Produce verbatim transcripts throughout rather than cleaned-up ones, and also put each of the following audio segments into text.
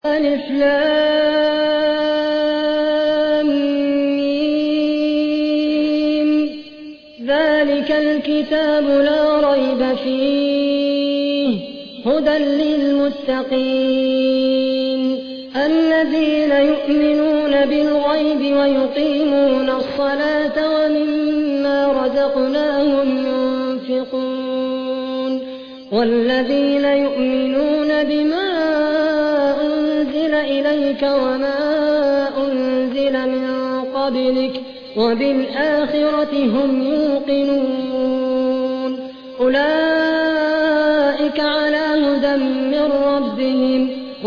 ألف لام ميم ذلك الكتاب لا ريب فيه هدى للمتقين الذين يؤمنون بالغيب ويقيمون الصلاة ومما رزقناهم ينفقون والذين يؤمنون بما أنزل إليك وما أنزل من قبلك وبالآخرة هم يوقنون أولئك على هدى من ربهم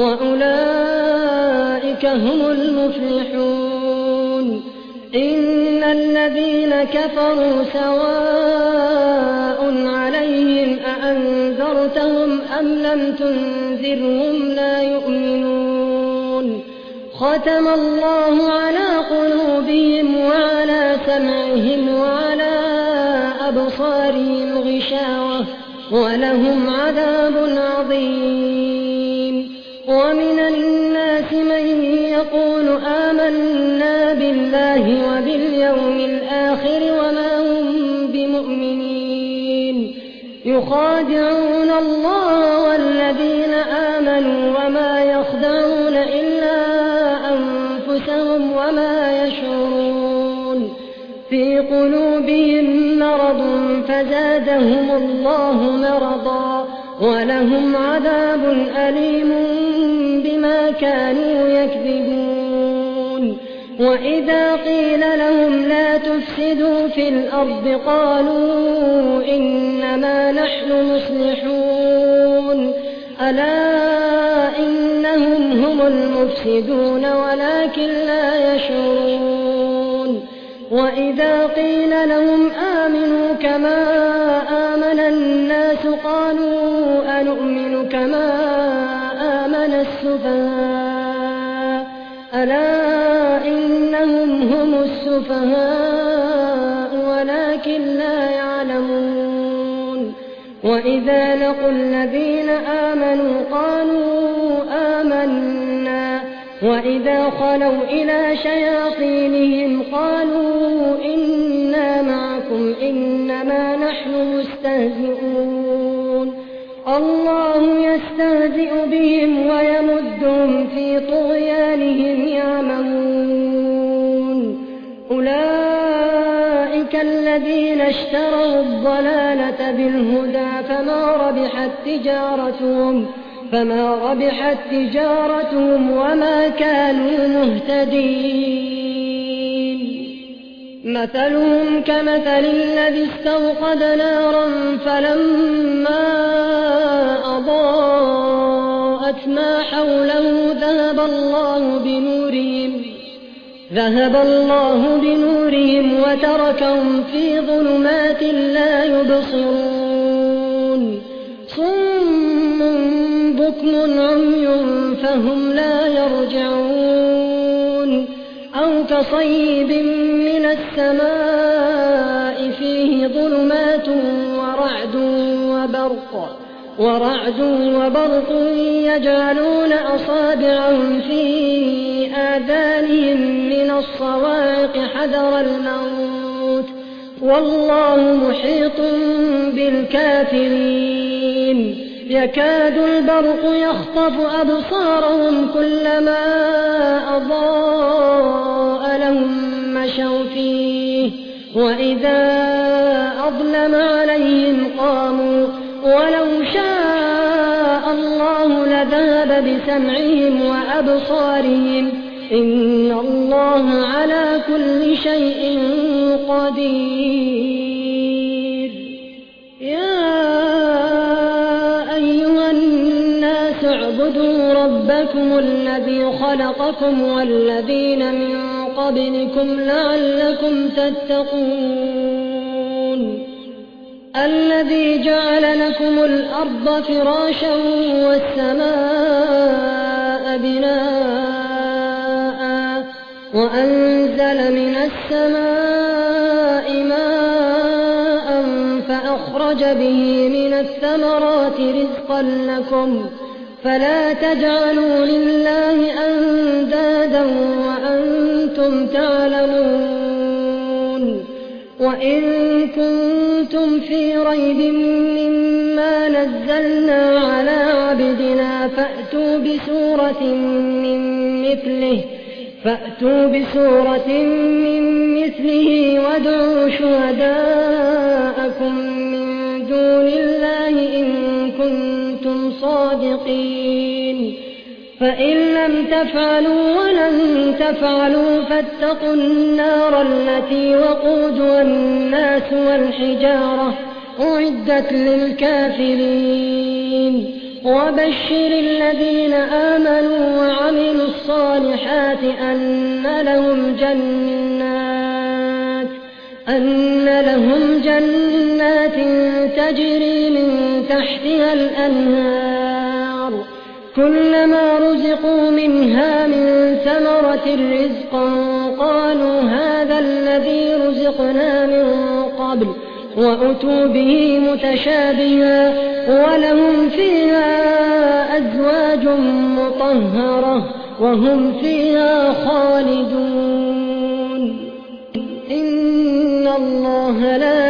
وأولئك هم المفلحون إن الذين كفروا سواء عليهم أأنذرتهم أم لم تنذرهم لا يؤمنون ختم الله على قلوبهم وعلى سمعهم وعلى أبصارهم غشاوة ولهم عذاب عظيم ومن الناس من يقول آمنا بالله وباليوم الآخر وما هم بمؤمنين يخادعون الله والذين آمنوا وما يخدعون إلا أنفسهم وما يشعرون في قلوبهم مرض فزادهم الله مرضا ولهم عذاب أليم بما كانوا يكذبون وإذا قيل لهم لا تفسدوا في الأرض قالوا إنما نحن مصلحون ألا إنهم هم المفسدون ولكن لا يشعرون وإذا قيل لهم آمنوا كما آمن الناس قالوا أنؤمن كما آمن السفهاء ألا إنهم هم السفهاء ولكن لا يعلمون وإذا لقوا الذين آمنوا قالوا آمنا وإذا خلوا إلى شياطينهم قالوا إنا معكم إنما نحن مستهزئون الله يستهزئ بهم ويمدهم في طغيانهم يعمهون أولئك الذين اشتروا الضلالة بالهدى فما ربحت تجارتهم فما ربحت تجارتهم وما كانوا مهتدين مثلهم كمثل الذي استوقد نارا فلما أضاءت ما حوله ذهب الله بنورهم ذهب الله بنورهم وتركهم في ظلمات لا يبصرون صم بكم عمي فهم لا يرجعون أو كصيب من السماء فيه ظلمات ورعد وبرق ورعد وبرق يجعلون أصابعهم في آذانهم من الصواعق حذر الموت والله محيط بالكافرين يكاد البرق يخطف أبصارهم كلما أضاء لهم مشوا فيه وإذا أظلم عليهم قاموا ولو شاء الله لذهب بسمعهم وأبصارهم إن الله على كل شيء قدير يا أيها الناس اعبدوا ربكم الذي خلقكم والذين من قبلكم لعلكم تتقون الذي جعل لكم الأرض فراشا والسماء بناء وأنزل من السماء ماء فأخرج به من الثمرات رزقا لكم فلا تجعلوا لله كنتم تعلمون وإن كنتم في ريب مما نزلنا على عبدنا فأتوا بسورة من مثله فأتوا بسورة من مثله وادعوا شهداءكم من دون الله إن كنتم صادقين فإن لم تفعلوا ولن تفعلوا فاتقوا النار التي وقودها الناس والحجارة أعدت للكافرين وبشر الذين آمنوا وعملوا الصالحات أن لهم جنات أن لهم جنات تجري من تحتها الأنهار كلما رزقوا منها من ثمرة رزقا قالوا هذا الذي رزقنا من قبل وأتوا به متشابها ولهم فيها أزواج مطهرة وهم فيها خالدون إن الله لا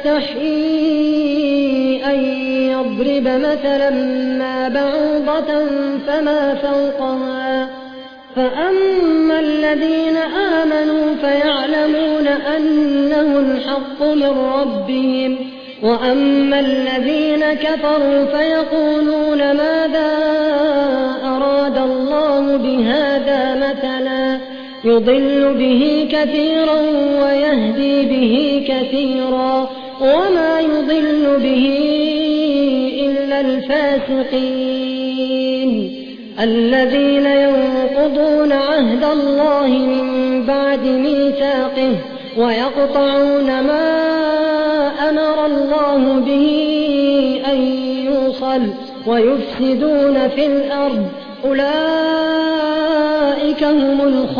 يستحيي أن يضرب مثلا ما بعوضة فما فوقها فأما الذين آمنوا فيعلمون أنه الحق من ربهم وأما الذين كفروا فيقولون ماذا أراد الله بهذا مثلا يضل به كثيرا ويهدي به كثيرا وما يضل به إلا الفاسقين الذين ينقضون عهد الله من بعد ميثاقه ويقطعون ما أمر الله به أن يوصل ويفسدون في الأرض أولئك هم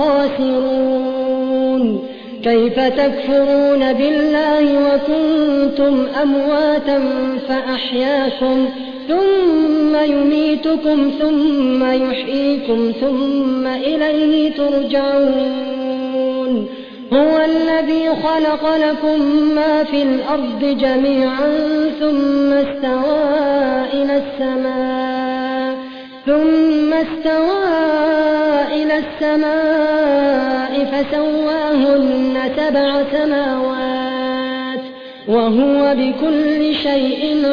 الخاسرون كيف تكفرون بالله وكنتم أمواتا فأحياكم ثم يميتكم ثم يحييكم ثم إليه ترجعون هو الذي خلق لكم ما في الأرض جميعا ثم استوى إلى السماء ثم استوى إلى السماء فسواهن سبع سماوات وهو بكل شيء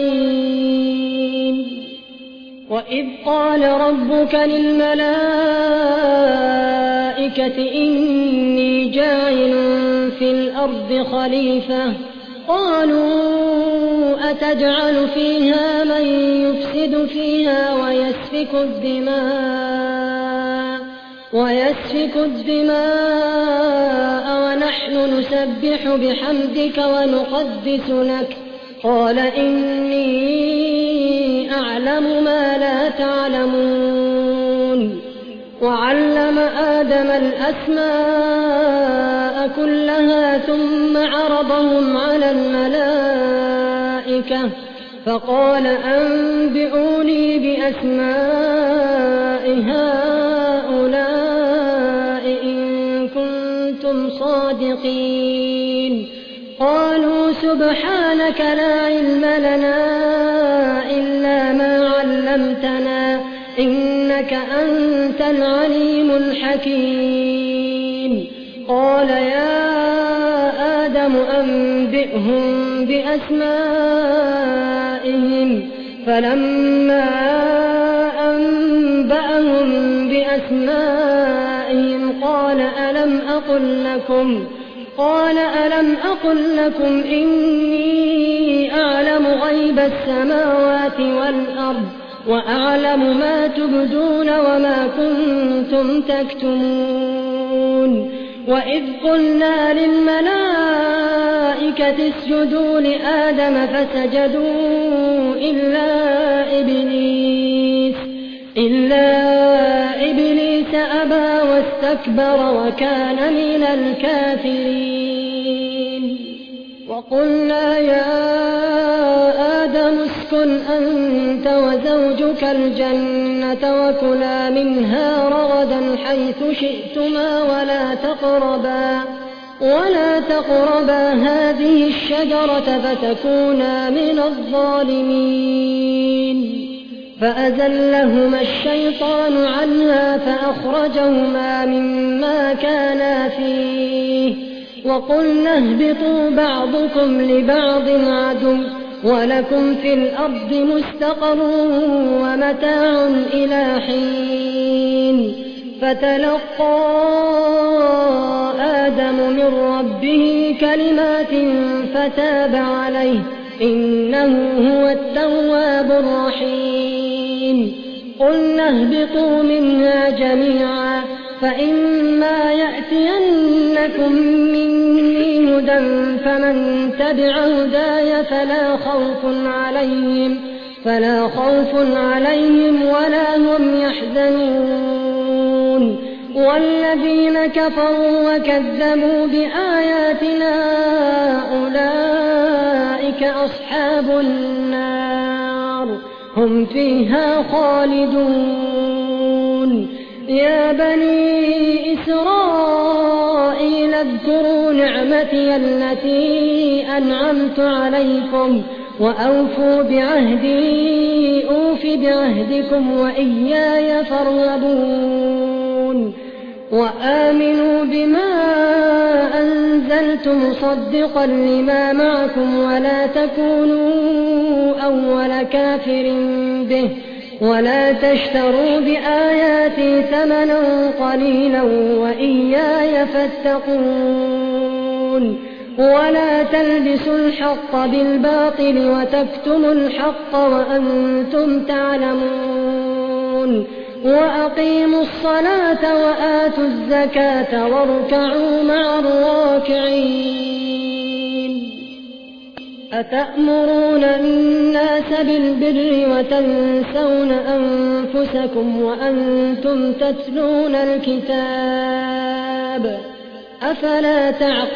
عليم وإذ قال ربك للملائكة إني جاعل في الأرض خليفة قالوا أتجعل فيها من يفسد فيها ويسفك الدماء ويسفك الدماء ونحن نسبح بحمدك ونقدس لك قال إني أعلم ما لا تعلمون وعلم آدم الأسماء كلها ثم عرضهم على الملائكة فقال أنبئوني بأسماء هؤلاء إن كنتم صادقين قالوا سبحانك لا علم لنا إلا ما علمتنا إنك أنت العليم الحكيم قال يا آدم أنبئهم بأسمائهم فلما أنبأهم بأسمائهم قال ألم أقل لكم قال ألم أقل لكم إني أعلم غيب السماوات والأرض وأعلم ما تبدون وما كنتم تكتمون وإذ قلنا للملائكة اسجدوا لآدم فسجدوا إلا إبليس إلا إبليس أبى واستكبر وكان من الكافرين وقلنا يا آدم اسكن أنت وزوجك الجنة وكلا منها رغدا رغدا حيث شئتما ولا تقربا ولا تقربا هذه الشجرة فتكونا من الظالمين. فأزلهما الشيطان عنها فأخرجهما مما كانا فيه وقلنا اهبطوا بعضكم لبعض عدو ولكم في الأرض مستقر ومتاع إلى حين. فتلقى آدم من ربه كلمات فتاب عليه إنه هو التواب الرحيم. قلنا اهبطوا منها جميعا فإما يأتينكم مني هدى فمن تبع هداي فلا خوف عليهم فلا خوف عليهم ولا هم يحزنون. والذين كفروا وكذبوا بآياتنا أولئك أصحاب النار هم فيها خالدون. يا بني إسرائيل اذكروا نعمتي التي أنعمت عليكم وأوفوا بعهدي أوف بعهدكم وإياي فارهبون. وآمنوا بما أنزلت مصدقا لما معكم ولا تكونوا أول كافر به ولا تشتروا بآياتي ثمنا قليلا وإياي فاتقون. ولا تلبسوا الحق بالباطل وتكتموا الحق وأنتم تعلمون. وأقيموا الصلاة وآتوا الزكاة واركعوا مع الراكعين. أتأمرون الناس بالبر وتنسون أنفسكم وأنتم تتلون الكتاب أفلا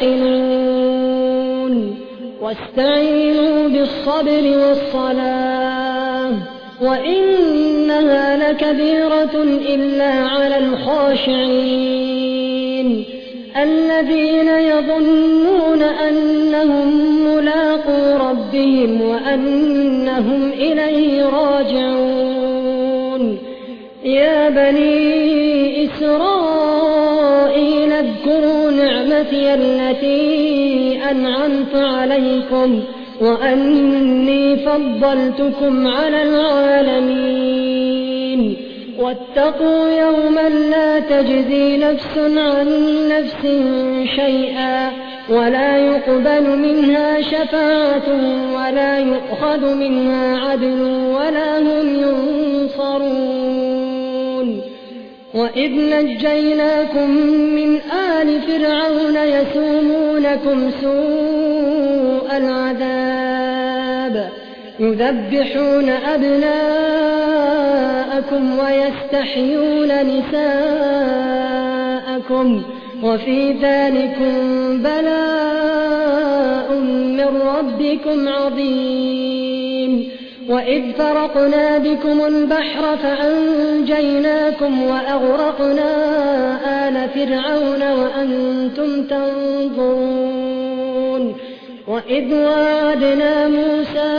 تعقلون. واستعينوا بالصبر والصلاة وإنها لكبيرة إلا على الخاشعين الذين يظنون أنهم ملاقو ربهم وأنهم إليه راجعون. يا بني إسرائيل اذكروا نعمتي التي أنعمت عليكم وأني فضلتكم على العالمين. واتقوا يوما لا تجزي نفس عن نفس شيئا ولا يقبل منها شفاعة ولا يؤخذ منها عدل ولا هم ينصرون. وإذ نجيناكم من آل فرعون يسومونكم سوء العذاب يذبحون أبناءكم ويستحيون نساءكم وفي ذلكم بلاء من ربكم عظيم. وإذ فرقنا بكم البحر فأنجيناكم وأغرقنا آل فرعون وأنتم تنظرون. وإذ وعدنا موسى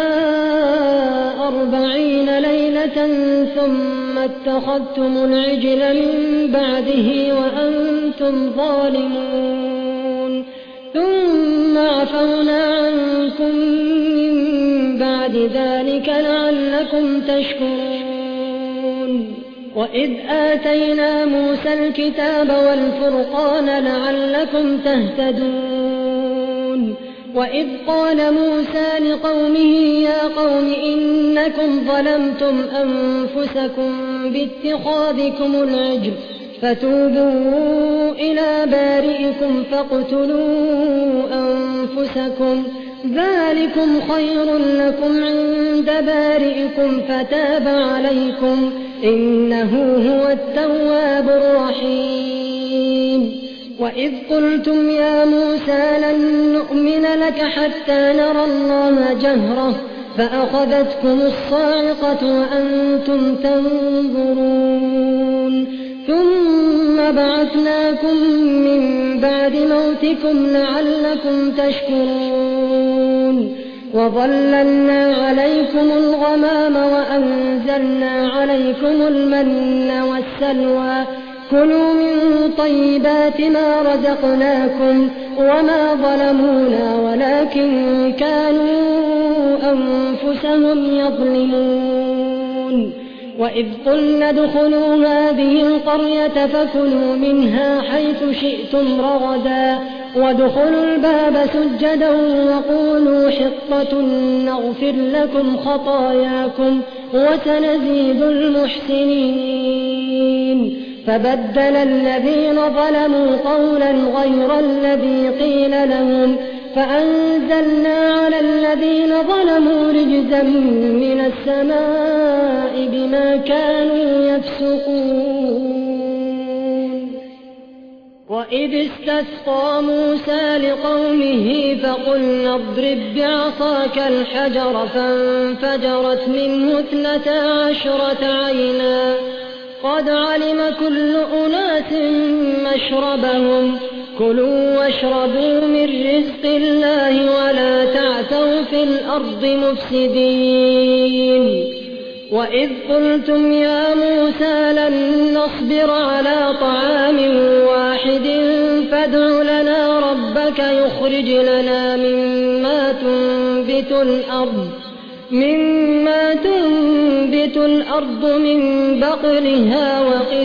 أربعين ليلة ثم اتخذتم العجل من بعده وأنتم ظالمون ثم عفونا عنكم من بعد ذلك لعلكم تشكرون. وإذ آتينا موسى الكتاب والفرقان لعلكم تهتدون. وإذ قال موسى لقومه يا قوم إنكم ظلمتم أنفسكم باتخاذكم العجل فتوبوا إلى بارئكم فاقتلوا أنفسكم ذلكم خير لكم عند بارئكم فتاب عليكم إنه هو التواب الرحيم. وإذ قلتم يا موسى لن نؤمن لك حتى نرى الله جهرة فأخذتكم الصاعقة وأنتم تنظرون ثم وبعثناكم من بعد موتكم لعلكم تشكرون وظللنا عليكم الغمام وأنزلنا عليكم المن والسلوى كلوا من طيبات ما رزقناكم وما ظلمونا ولكن كانوا أنفسهم يظلمون وإذ قلنا ادخلوا هذه القرية فكلوا منها حيث شئتم رغدا وادخلوا الباب سجدا وقولوا حطة نغفر لكم خطاياكم وسنزيد المحسنين فبدل الذين ظلموا قولا غير الذي قيل لهم فأنزلنا على الذين ظلموا رجزا من السماء بما كانوا يفسقون وإذ استسقى موسى لقومه فقلنا اضرب بعصاك الحجر فانفجرت منه اثنتا عشرة عينا قد علم كل أناس مشربهم كلوا واشربوا من رزق الله ولا تعثوا في الأرض مفسدين وإذ قلتم يا موسى لن نصبر على طعام واحد فادع لنا ربك يخرج لنا مما تنبت الأرض مما تنبت الأرض من بقلها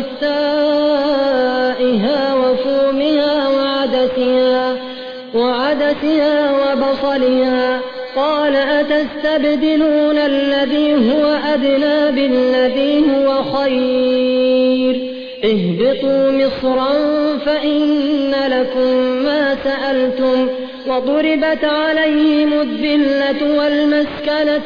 وقثائها وفومها وعدسها, وعدسها وبصلها قال أتستبدلون الذي هو أدنى بالذي هو خير اهبطوا مصرا فإن لكم ما سألتم وضربت عليهم الذلة والمسكنة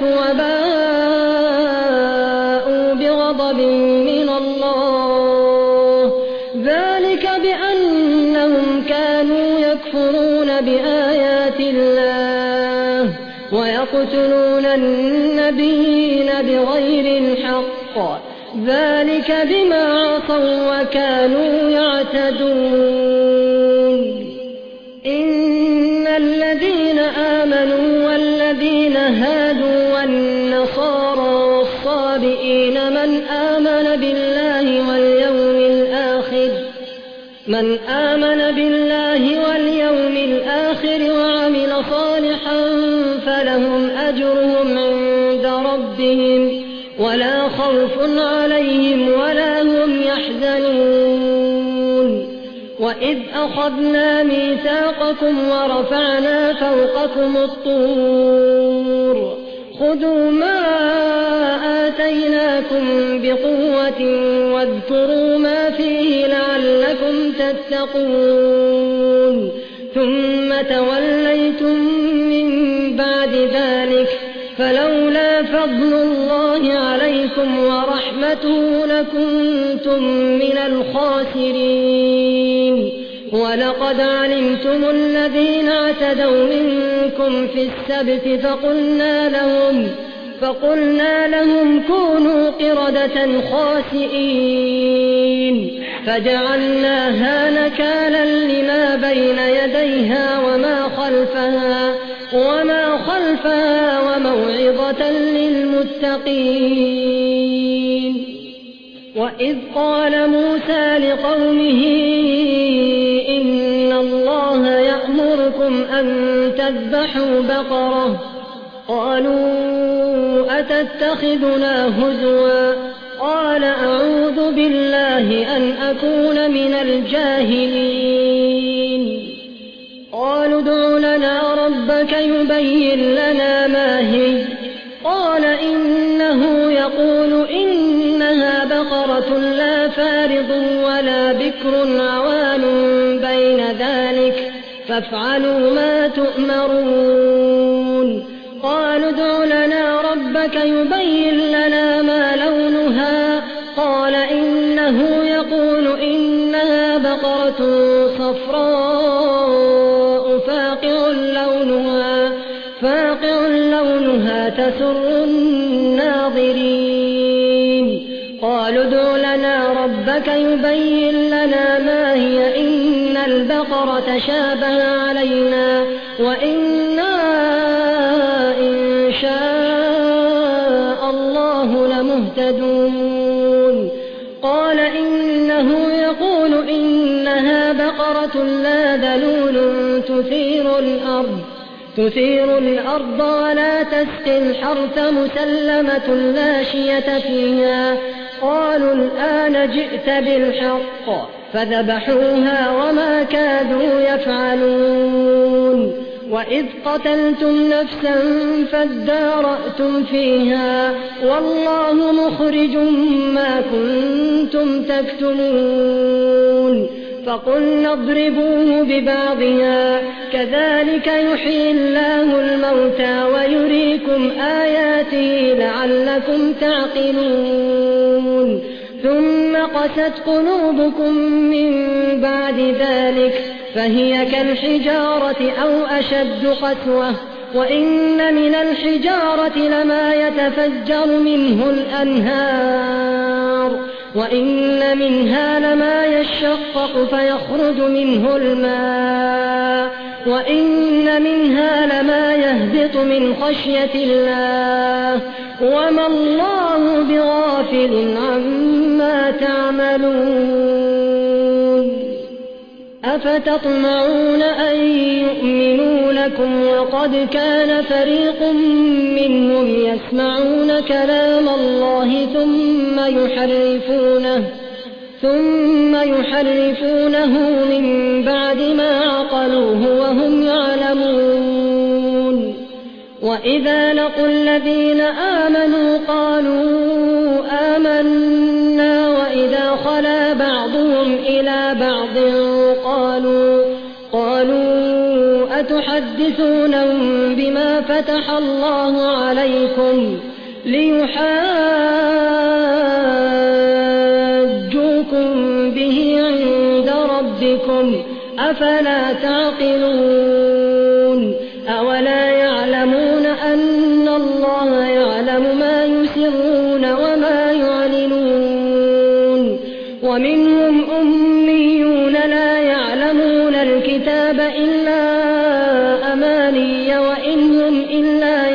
وباءوا بغضب من الله ذلك بأنهم كانوا يكفرون بآيات الله ويقتلون النبيين بغير الحق ذلك بما عصوا وكانوا يعتدون إن الذين آمنوا والذين هادوا والنصارى والصابئين من آمن بالله واليوم الآخر من آمن بالله واليوم الآخر وعمل صالحا فلهم أجرهم عند ربهم ولا خوف عليهم ولا هم يحزنون وإذ أخذنا ميثاقكم ورفعنا فوقكم الطور خذوا ما آتيناكم بقوة واذكروا ما فيه لعلكم تتقون ثم توليتم من بعد ذلك فلولا فضل الله عليكم ورحمته لكنتم من الخاسرين ولقد علمتم الذين اعتدوا منكم في السبت فقلنا لهم فقلنا لهم كونوا قردة خاسئين فجعلناها نكالا لما بين يديها وما خلفها وما خلفها وموعظة للمتقين وإذ قال موسى لقومه إن الله يأمركم أن تذبحوا بقرة قالوا أتتخذنا هزوا قال أعوذ بالله أن أكون من الجاهلين قالوا ادع لنا ربك يبين لنا ما هي قال إنه يقول إنها بقرة لا فارض ولا بكر عوان بين ذلك فافعلوا ما تؤمرون قالوا ادع لنا ربك يبين لنا ما لونها قال إنه يقول إنها بقرة صفراء فاقع لونها فاقع لونها تسر الناظرين قالوا ادع لنا ربك يبين لنا ما البقر تشابه علينا وإنا إن شاء الله لمهتدون قال إنه يقول إنها بقرة لا ذلول تثير الأرض تثير الأرض ولا تسقي الحرث مسلمة لا شية فيها قالوا الآن جئت بالحق فذبحوها وما كادوا يفعلون وإذ قتلتم نفسا فادارأتم فيها والله مخرج ما كنتم تكتمون فقلنا اضربوه ببعضها كذلك يحيي الله الموتى ويريكم آياته لعلكم تعقلون ثم قست قلوبكم من بعد ذلك فهي كالحجارة أو أشد قسوة وإن من الحجارة لما يتفجر منه الأنهار وإن منها لما يشقق فيخرج منه الماء وإن منها لما يهبط من خشية الله وما الله بغافل عما تعملون أفتطمعون أن يؤمنوا لكم وقد كان فريق منهم يسمعون كلام الله ثم يحرفونه ثم يحرفونه من بعد ما عقلوه وهم يعلمون وإذا لقوا الذين آمنوا قالوا آمنا وإذا خلا بعضهم إلى بعض قالوا قالوا أتحدثونهم بما فتح الله عليكم ليحاجوكم به عند ربكم أفلا تعقلون أولا يعلمون أن الله يعلم ما يسرون وما يعلنون ومنهم أميون لا يعلمون الكتاب إلا أماني وإن هم إلا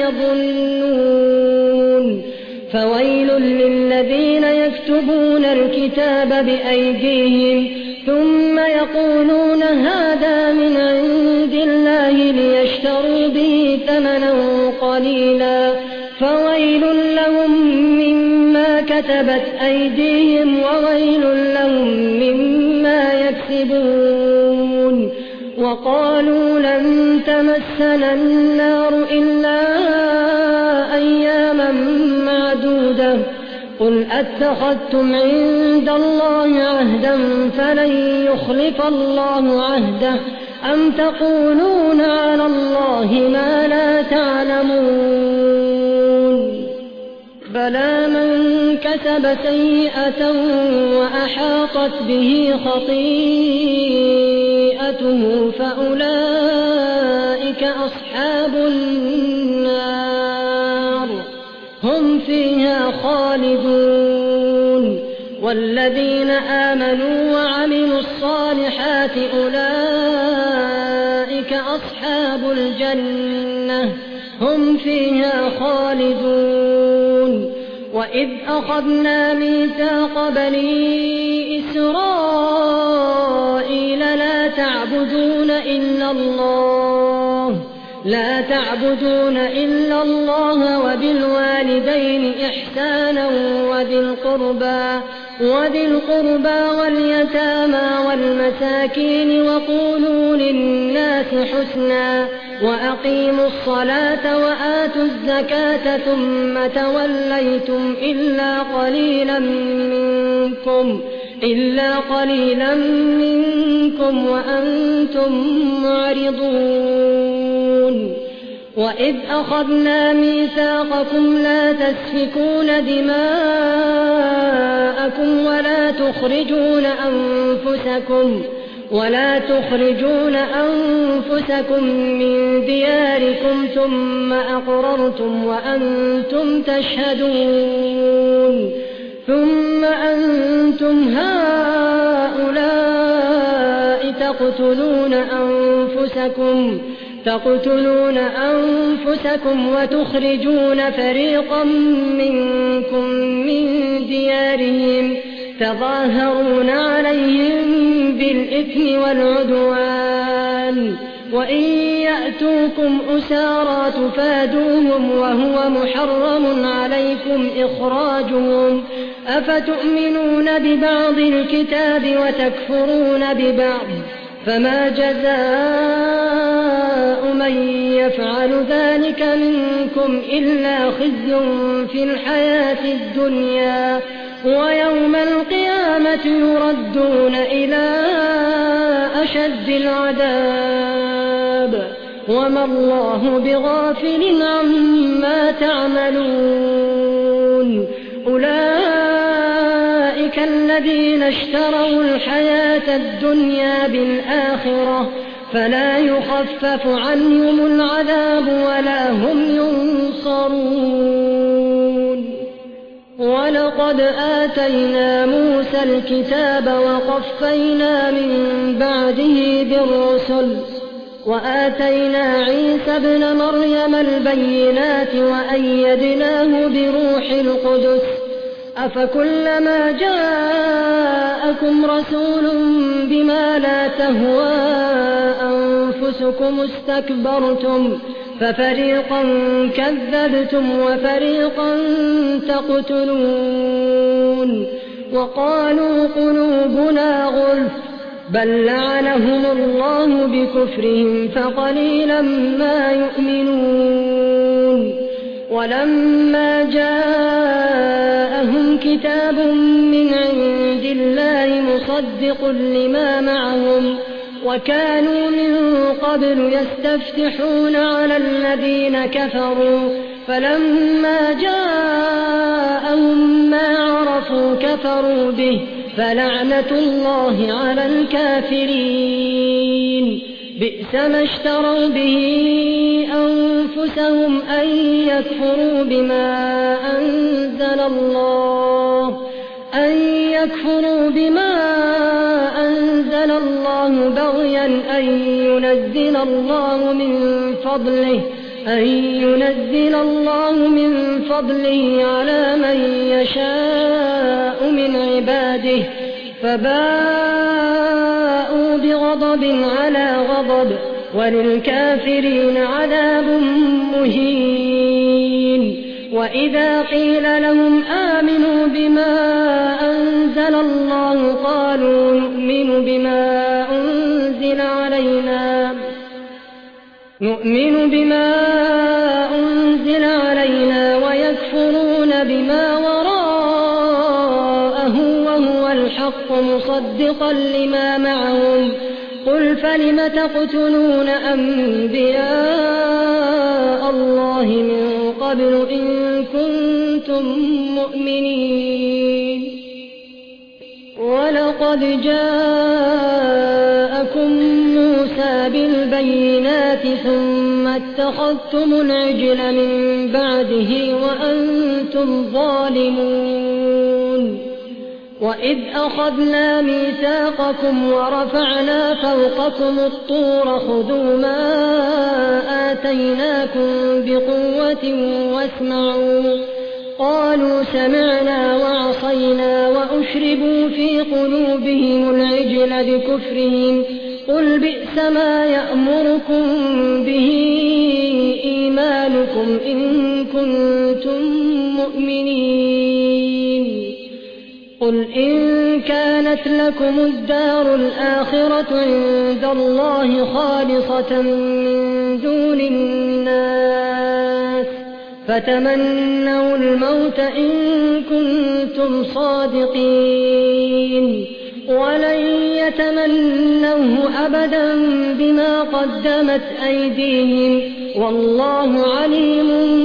يظنون فويل للذين يكتبون الكتاب بأيديهم ثم يقولون هذا من عند الله ليشتروا به ثمنا قليلا فويل لهم مما كتبت أيديهم وويل لهم مما يكسبون وقالوا لن تمسنا النار إلا أياما معدودة قل أتخذتم عند الله عهدا فلن يخلف الله عهده أم تقولون على الله ما لا تعلمون بلى من كسب سيئة وأحاطت به خطيئته فأولئك أصحاب النار هم فيها خالدون والذين آمنوا وعملوا الصالحات أولئك أصحاب الجنة هم فيها خالدون وإذ أخذنا ميثاق بني إسرائيل لا تعبدون إلا الله لا تعبدون إلا الله وبالوالدين إحسانا وذي القربى وذي القربى واليتامى والمساكين وقولوا للناس حسنا وأقيموا الصلاة وآتوا الزكاة ثم توليتم إلا قليلا منكم إلا قليلا منكم وأنتم معرضون وإذ أخذنا ميثاقكم لا تسفكون دماءكم ولا تخرجون أنفسكم ولا تخرجون أنفسكم من دياركم ثم أقررتم وأنتم تشهدون ثم أنتم هؤلاء تقتلون أنفسكم تقتلون أنفسكم وتخرجون فريقا منكم من ديارهم تظاهرون عليهم بالإثم والعدوان وإن يأتوكم أسارى تفادوهم وهو محرم عليكم إخراجهم أفتؤمنون ببعض الكتاب وتكفرون ببعض فما جزاء من يفعل ذلك منكم إلا خزي في الحياة الدنيا ويوم القيامة يردون إلى أشد العذاب وما الله بغافل عما تعملون أولئك الذين اشتروا الحياة الدنيا بالآخرة فلا يخفف عنهم العذاب ولا هم ينصرون ولقد آتينا موسى الكتاب وقفينا من بعده بالرسل وآتينا عيسى ابن مريم البينات وأيدناه بروح القدس أفكلما جاءكم رسول بما لا تهوى أنفسكم استكبرتم ففريقا كذبتم وفريقا تقتلون وقالوا قلوبنا غلف بل لعنهم الله بكفرهم فقليلا ما يؤمنون ولما جاءهم كتاب من عند الله مصدق لما معهم وكانوا من قبل يستفتحون على الذين كفروا فلما جاءهم ما عرفوا كفروا به فلعنة الله على الكافرين بئس ما اشتروا به أنفسهم أن يكفروا بما أنزل الله أن يكفروا بما أنزل الله بغيا أن ينزل الله من فضله أن ينزل الله من فضله على من يشاء من عباده فباءوا بغضب على غضب وللكافرين عذاب مهين وإذا قيل لهم آمنوا بما أنزل الله قالوا نؤمن بما أنزل علينا نؤمن بما أنزل علينا ويكفرون بما وراءه وهو الحق مصدقا لما معهم قل فلم تقتلون أنبياء الله من قبل إن كنتم مؤمنين ولقد جاءكم موسى بالبينات ثم اتخذتم العجل من بعده وأنتم ظالمون وإذ أخذنا ميثاقكم ورفعنا فوقكم الطور خذوا ما آتيناكم بقوة واسمعوا قالوا سمعنا وعصينا وأشربوا في قلوبهم العجل بكفرهم قل بئس ما يأمركم به إيمانكم إن كنتم مؤمنين قل إن كانت لكم الدار الآخرة عند الله خالصة من دون الناس فتمنوا الموت إن كنتم صادقين ولن يتمنوه أبدا بما قدمت أيديهم والله عليم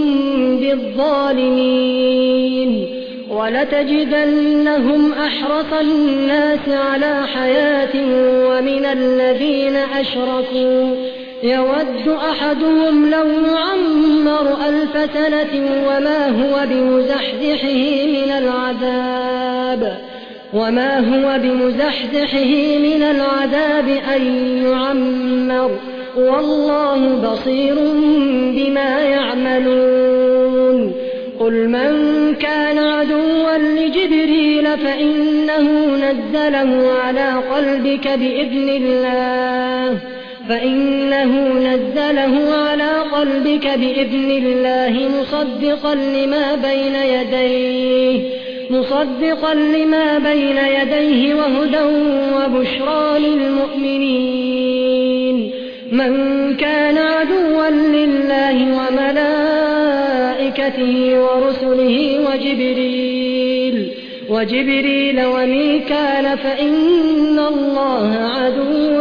بالظالمين ولتجدنهم أحرص الناس على حياة ومن الذين أشركوا يود أحدهم لو يعمر ألف سنة وما هو بمزحزحه من العذاب وما هو بمزحزحه من العذاب أن يعمر والله بصير بما يعملون قل من كان عدوا لجبريل فإنه نزله على قلبك بإذن الله فإنه نزله على قلبك بإذن الله مصدقا لما بين يديه مصدقا لما بين يديه وهدى وبشرى للمؤمنين من كان عدوا لله وملائكته ورسله وجبريل وجبريل وميكال فإن الله عدو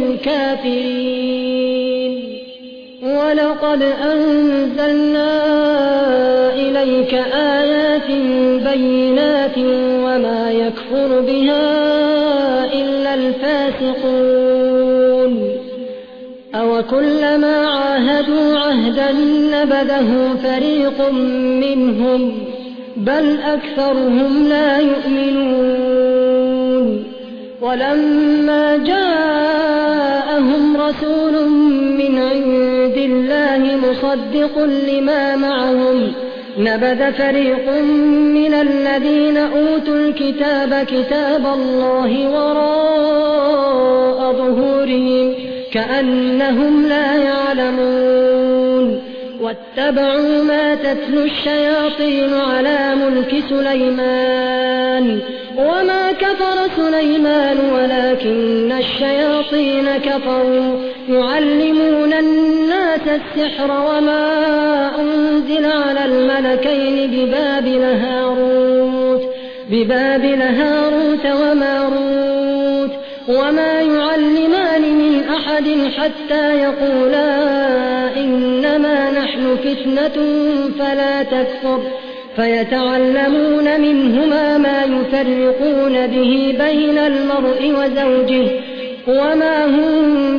للكافرين ولقد أنزلنا إليك آيات بينات وما يكفر بها إلا الفاسقون أوكلما عاهدوا عهدا نبذه فريق منهم بل أكثرهم لا يؤمنون ولما جاءهم رسول من عند الله مصدق لما معهم نبذ فريق من الذين أوتوا الكتاب كتاب الله وراء ظهورهم كأنهم لا يعلمون واتبعوا ما تتلو الشياطين على ملك سليمان وما كفر سليمان ولكن الشياطين كفروا يعلمون الناس السحر وما أنزل على الملكين ببابل هاروت ببابل هاروت وماروت وما يعلمان من أحد حتى يقولا إنما نحن فتنة فلا تكفر فيتعلمون منهما ما يفرقون به بين المرء وزوجه وما هم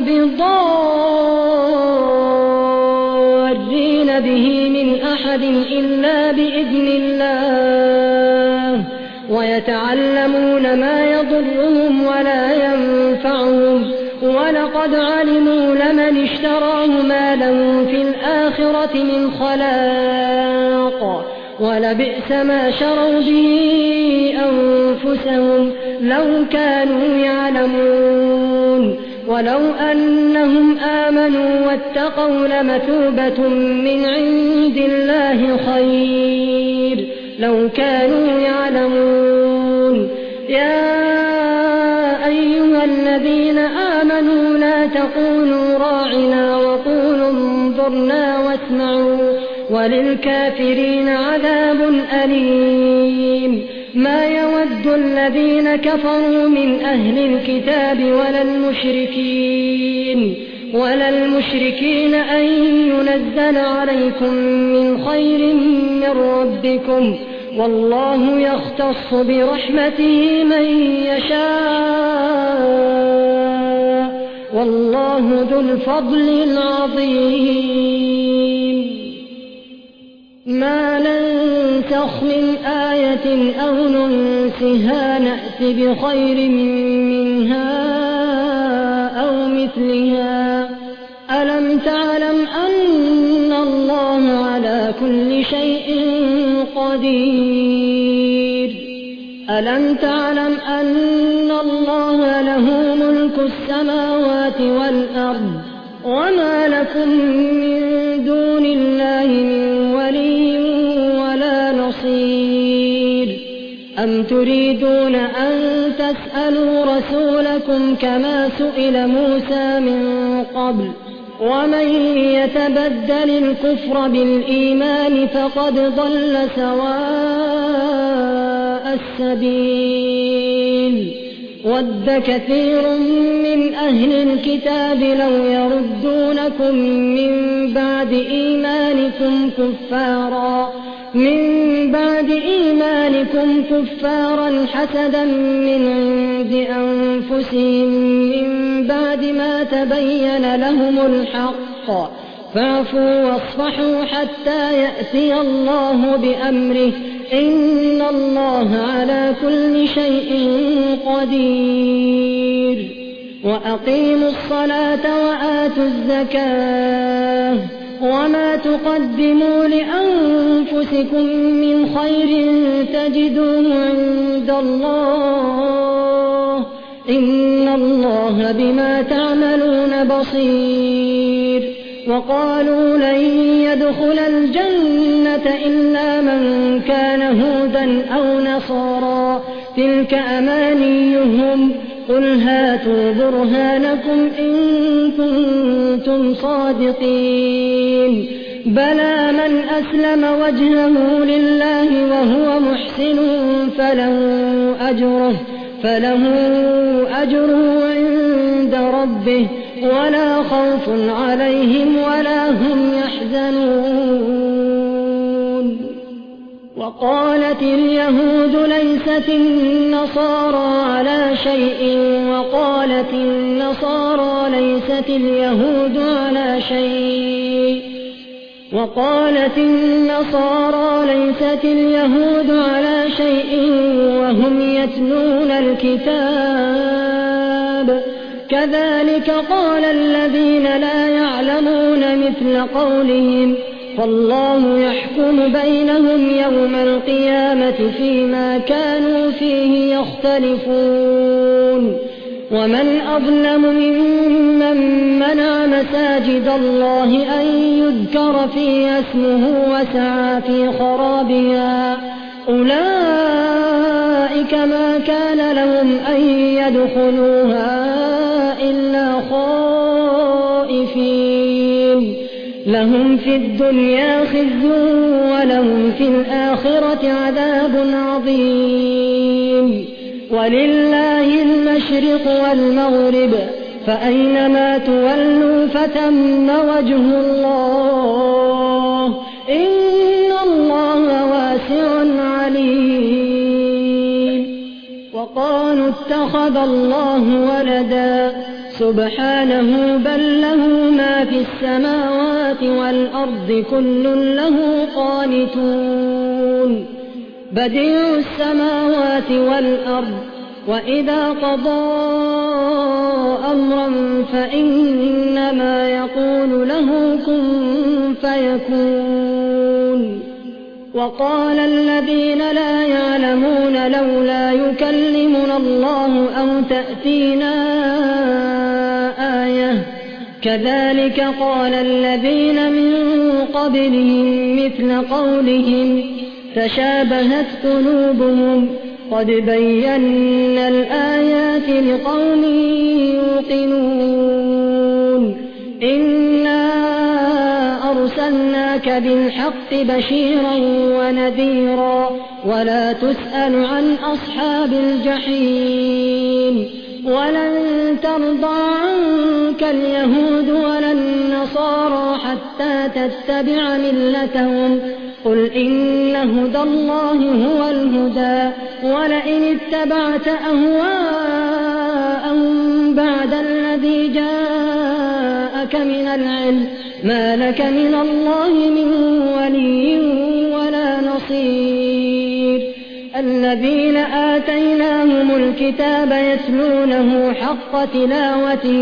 بضارين به من أحد إلا بإذن الله ويتعلمون ما يضرهم ولا ينفعهم ولقد علموا لمن اشتراه ما له في الآخرة من خلاق ولبئس ما شروا به أنفسهم لو كانوا يعلمون ولو أنهم آمنوا واتقوا لمثوبة من عند الله خير لو كانوا يعلمون يا أيها الذين آمنوا لا تقولوا راعنا وقولوا انظرنا واسمعوا وللكافرين عذاب أليم ما يود الذين كفروا من أهل الكتاب ولا المشركين ولا المشركين أن ينزل عليكم من خير من ربكم والله يختص برحمته من يشاء والله ذو الفضل العظيم ما ننسخ من آية أو ننسها نأت بخير منها أو مثلها ألم تعلم أن الله على كل شيء قدير ألم تعلم أن الله له ملك السماوات والأرض وما لكم من دون الله من ولي ولا نصير أم تريدون أن تسألوا رسولكم كما سئل موسى من قبل ومن يتبدل الكفر بالإيمان فقد ضل سواء السبيل ود كثير من أهل الكتاب لو يردونكم من بعد إيمانكم كفارا من بعد إيمانكم كفارا حسدا من عند أنفسهم من بعد ما تبين لهم الحق فاعفوا واصفحوا حتى يأتي الله بأمره إن الله على كل شيء قدير. وأقيموا الصلاة وآتوا الزكاة وما تقدموا لأنفسكم من خير تجدوه عند الله إن الله بما تعملون بصير. وقالوا لن يدخل الجنة إلا من كان هودا أو نصارى تلك أمانيهم قل هاتوا برهانكم إن كنتم صادقين. بلى من أسلم وجهه لله وهو محسن فله أجره, فله أجره عند ربه ولا خوف عليهم ولا هم يحزنون. وقالت اليهود ليست النصارى على شيء وقالت النصارى ليست اليهود على شيء وقالت النصارى ليست اليهود على شيء وهم يتلون الكتاب كذلك قال الذين لا يعلمون مثل قولهم فالله يحكم بينهم يوم القيامة فيما كانوا فيه يختلفون. ومن أظلم ممن منع مساجد الله أن يذكر فيها اسمه وسعى في خرابها أولئك ما كان لهم أن يدخلوها إلا خائفين لهم في الدنيا خزي ولهم في الآخرة عذاب عظيم. ولله المشرق والمغرب فأينما تولوا فتم وجه الله إن الله واسع عليم. وقالوا اتخذ الله ولدا سبحانه بل له ما في السماوات والأرض كل له قانتون. بديع السماوات والأرض وإذا قضى أمرا فإنما يقول له كن فيكون. وقال الذين لا يعلمون لولا يكلمنا الله أو تأتينا آية كذلك قال الذين من قبلهم مثل قولهم تشابهت قلوبهم قد بينا الآيات لقوم يوقنون. إنا أرسلناك بالحق بشيرا ونذيرا ولا تسأل عن أصحاب الجحيم. ولن ترضى عنك اليهود ولا النصارى حتى تتبع ملتهم قل إن هدى الله هو الهدى ولئن اتبعت أهواءهم بعد الذي جاءك من العلم ما لك من الله من ولي ولا نصير. الذين آتيناهم الكتاب يتلونه حق تلاوته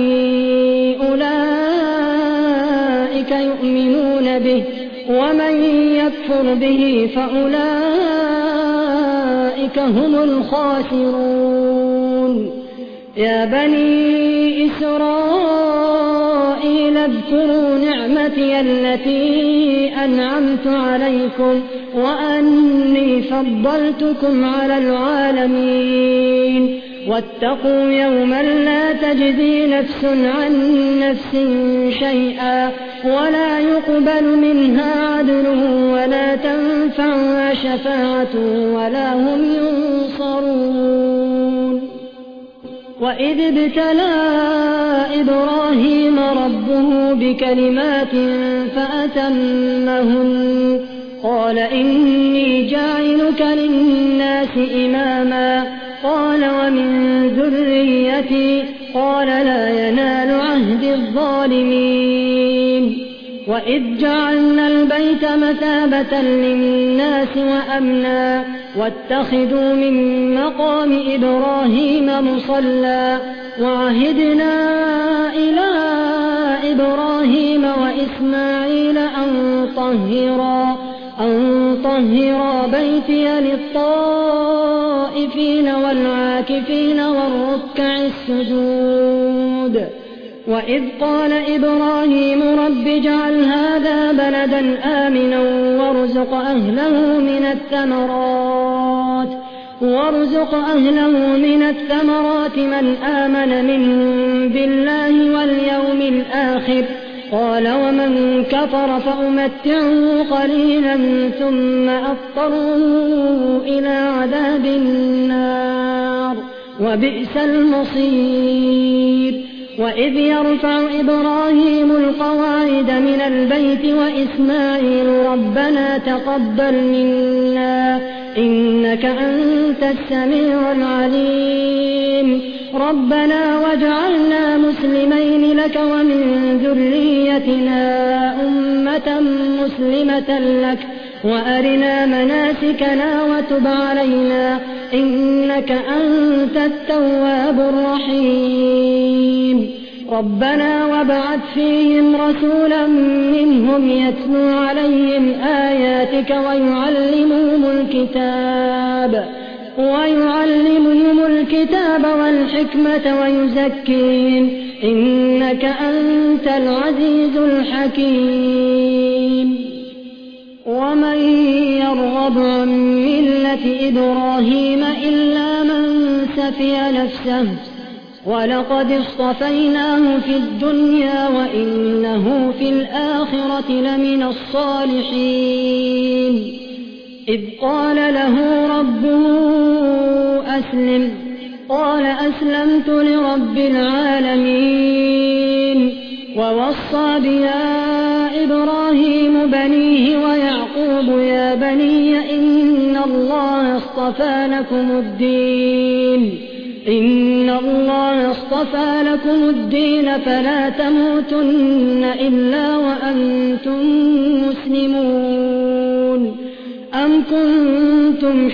أولئك يؤمنون به ومن يكفر به فأولئك هم الخاسرون. يا بني إسرائيل اذكروا نعمتي التي أنعمت عليكم وأني فضلتكم على العالمين. واتقوا يوما لا تجزي نفس عن نفس شيئا ولا يقبل منها عدل ولا تنفعها شفاعة ولا هم ينصرون. وإذ ابتلى إبراهيم ربه بكلمات فأتمهن قال إني جاعلك للناس إماما قال ومن ذريتي قال لا ينال عهد الظالمين. وإذ جعلنا البيت مثابة للناس وأمنا واتخذوا من مقام إبراهيم مصلى وعهدنا إلى إبراهيم وإسماعيل أن طهرا أن طهرا بيتي للطائفين والعاكفين والركع السجود. وإذ قال إبراهيم رب اجعل هذا بلدا آمنا وارزق أهله من الثمرات وارزق أهله من الثمرات من آمن منهم بالله واليوم الآخر قال ومن كفر فأمتعه قليلا ثم أضطره إلى عذاب النار وبئس المصير. وإذ يرفع إبراهيم القواعد من البيت وإسماعيل ربنا تقبل منا إنك أنت السميع العليم ربنا واجعلنا مسلمين لك ومن ذريتنا أمة مسلمة لك وأرنا مناسكنا وتب علينا إنك أنت التواب الرحيم. ربنا وابعث فيهم رسولا منهم يتلو عليهم آياتك ويعلمهم الكتاب ويعلمهم الكتاب والحكمة ويزكيهم إنك أنت العزيز الحكيم. ومن يرغب عن ملة إبراهيم إلا من سفي نفسه ولقد اصطفيناه في الدنيا وإنه في الآخرة لمن الصالحين. إذ قال له ربه أسلم قال أسلمت لرب العالمين. ووصى بها إبراهيم بنيه ويعقوب يا بني إن الله اصطفى لكم الدين إن الله اصطفى لكم الدين فلا تموتن إلا وأنتم مسلمون. أم كنتم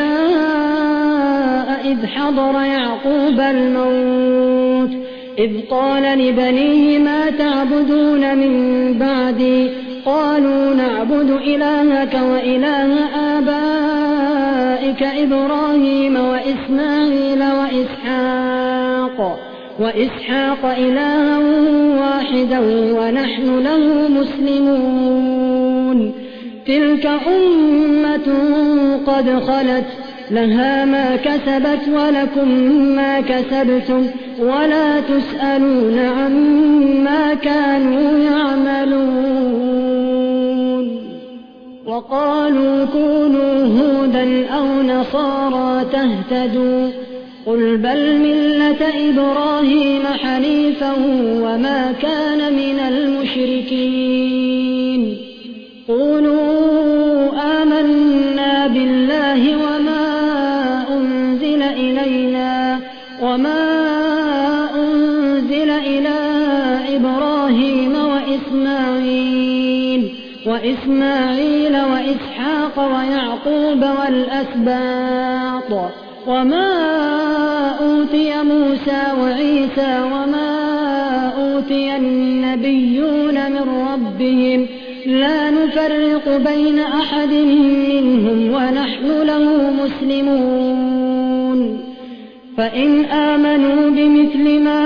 شهداء إذ حضر يعقوب الموت إذ قال لبنيه ما تعبدون من بعدي قالوا نعبد إلهك وإله آبائك إبراهيم وإسماعيل وإسحاق وإسحاق إلها واحدا ونحن له مسلمون. تلك أمة قد خلت لها ما كسبت ولكم ما كسبتم ولا تسألون عما كانوا يعملون. وقالوا كونوا هودا أو نصارى تهتدوا قل بل ملة إبراهيم حنيفا وما كان من المشركين. قولوا آمنا بالله وما أنزل إلينا وما أنزل إلى إبراهيم وإسماعيل وإسماعيل وإسحاق ويعقوب والأسباط وما أوتي موسى وعيسى وما أوتي النبيون من ربهم لا نفرق بين أحد منهم ونحن له مسلمون. فإن آمنوا بمثل ما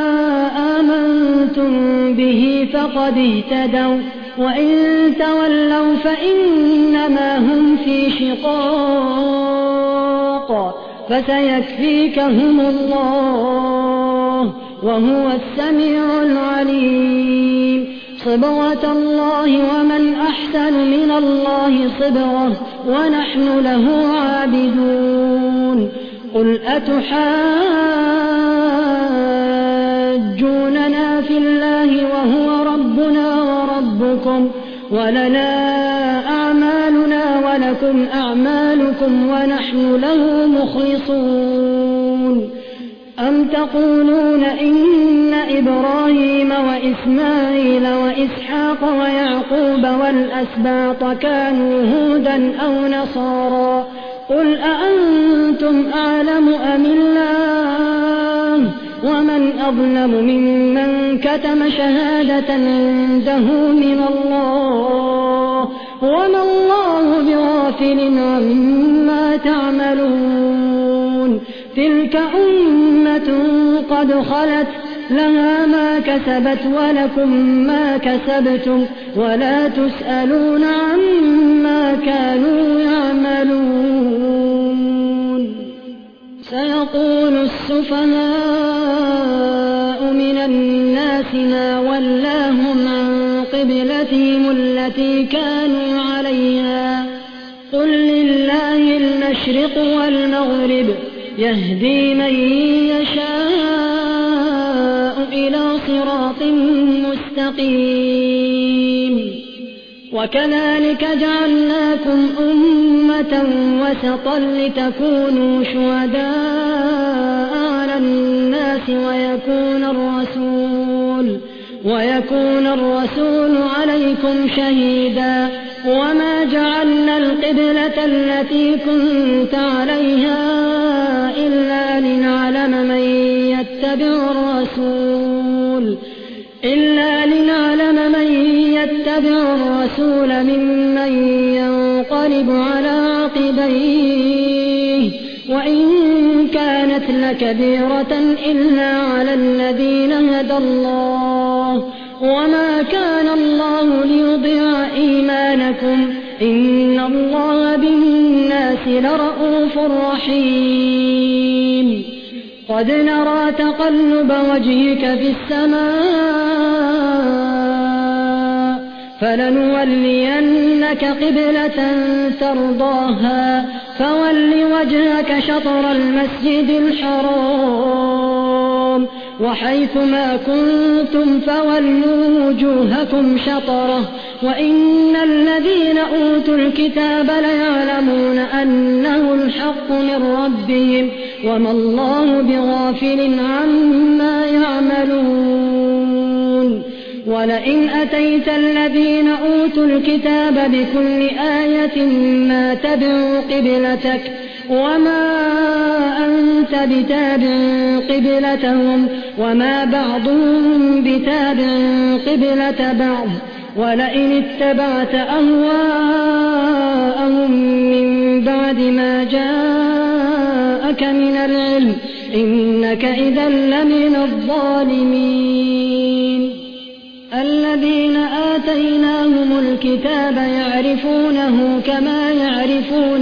آمنتم به فقد اهتدوا وإن تولوا فإنما هم في شقاق فسيكفيكهم الله وهو السميع العليم. صبغة الله ومن أحسن من الله صبغة ونحن له عابدون. قل أتحاجوننا في الله وهو ربنا وربكم ولنا أعمالنا ولكم أعمالكم ونحن له مخلصون. أم تقولون إن إبراهيم وإسماعيل وإسماعيل وإسحاق ويعقوب والأسباط كانوا هودا أو نصارى قل أأنتم أعلم أم الله ومن أظلم ممن كتم شهادة عنده من الله وما الله بغافل عما تعملون تلك أمة قد خلت لها ما كسبت ولكم ما كسبتم ولا تسألون عما كانوا يعملون سيقول السفهاء من الناس ما ولاهم عن قبلتهم التي كانوا عليها قل لله المشرق والمغرب يهدي من يشاء إلى صراط مستقيم وكذلك جعلناكم أمة وسطا لتكونوا شهداء على الناس ويكون الرسول ويكون الرسول عليكم شهيدا وما جعلنا القبلة التي كنت عليها إلا لنعلم من يتبع الرسول إلا لنعلم من يتبع الرسول ممن ينقلب على عقبيه وإن كانت لكبيرة إلا على الذين هدى الله وما كان الله ليضيع إيمانكم إن الله بالناس لرءوف رحيم قد نرى تقلب وجهك في السماء فلنولينك قبلة ترضاها فول وجهك شطر المسجد الحرام وحيث ما كنتم فولوا وجوهكم شطره وإن الذين أوتوا الكتاب ليعلمون أنه الحق من ربهم وما الله بغافل عما يعملون ولئن أتيت الذين أوتوا الكتاب بكل آية ما تبعوا قبلتك وما أنت بتابع قبلتهم وما بعضهم بتابع قبلة بعض ولئن اتبعت أهواءهم من بعد ما جاءك من العلم إنك إذا لمن الظالمين الذين آتيناهم الكتاب يعرفونه كما يعرفون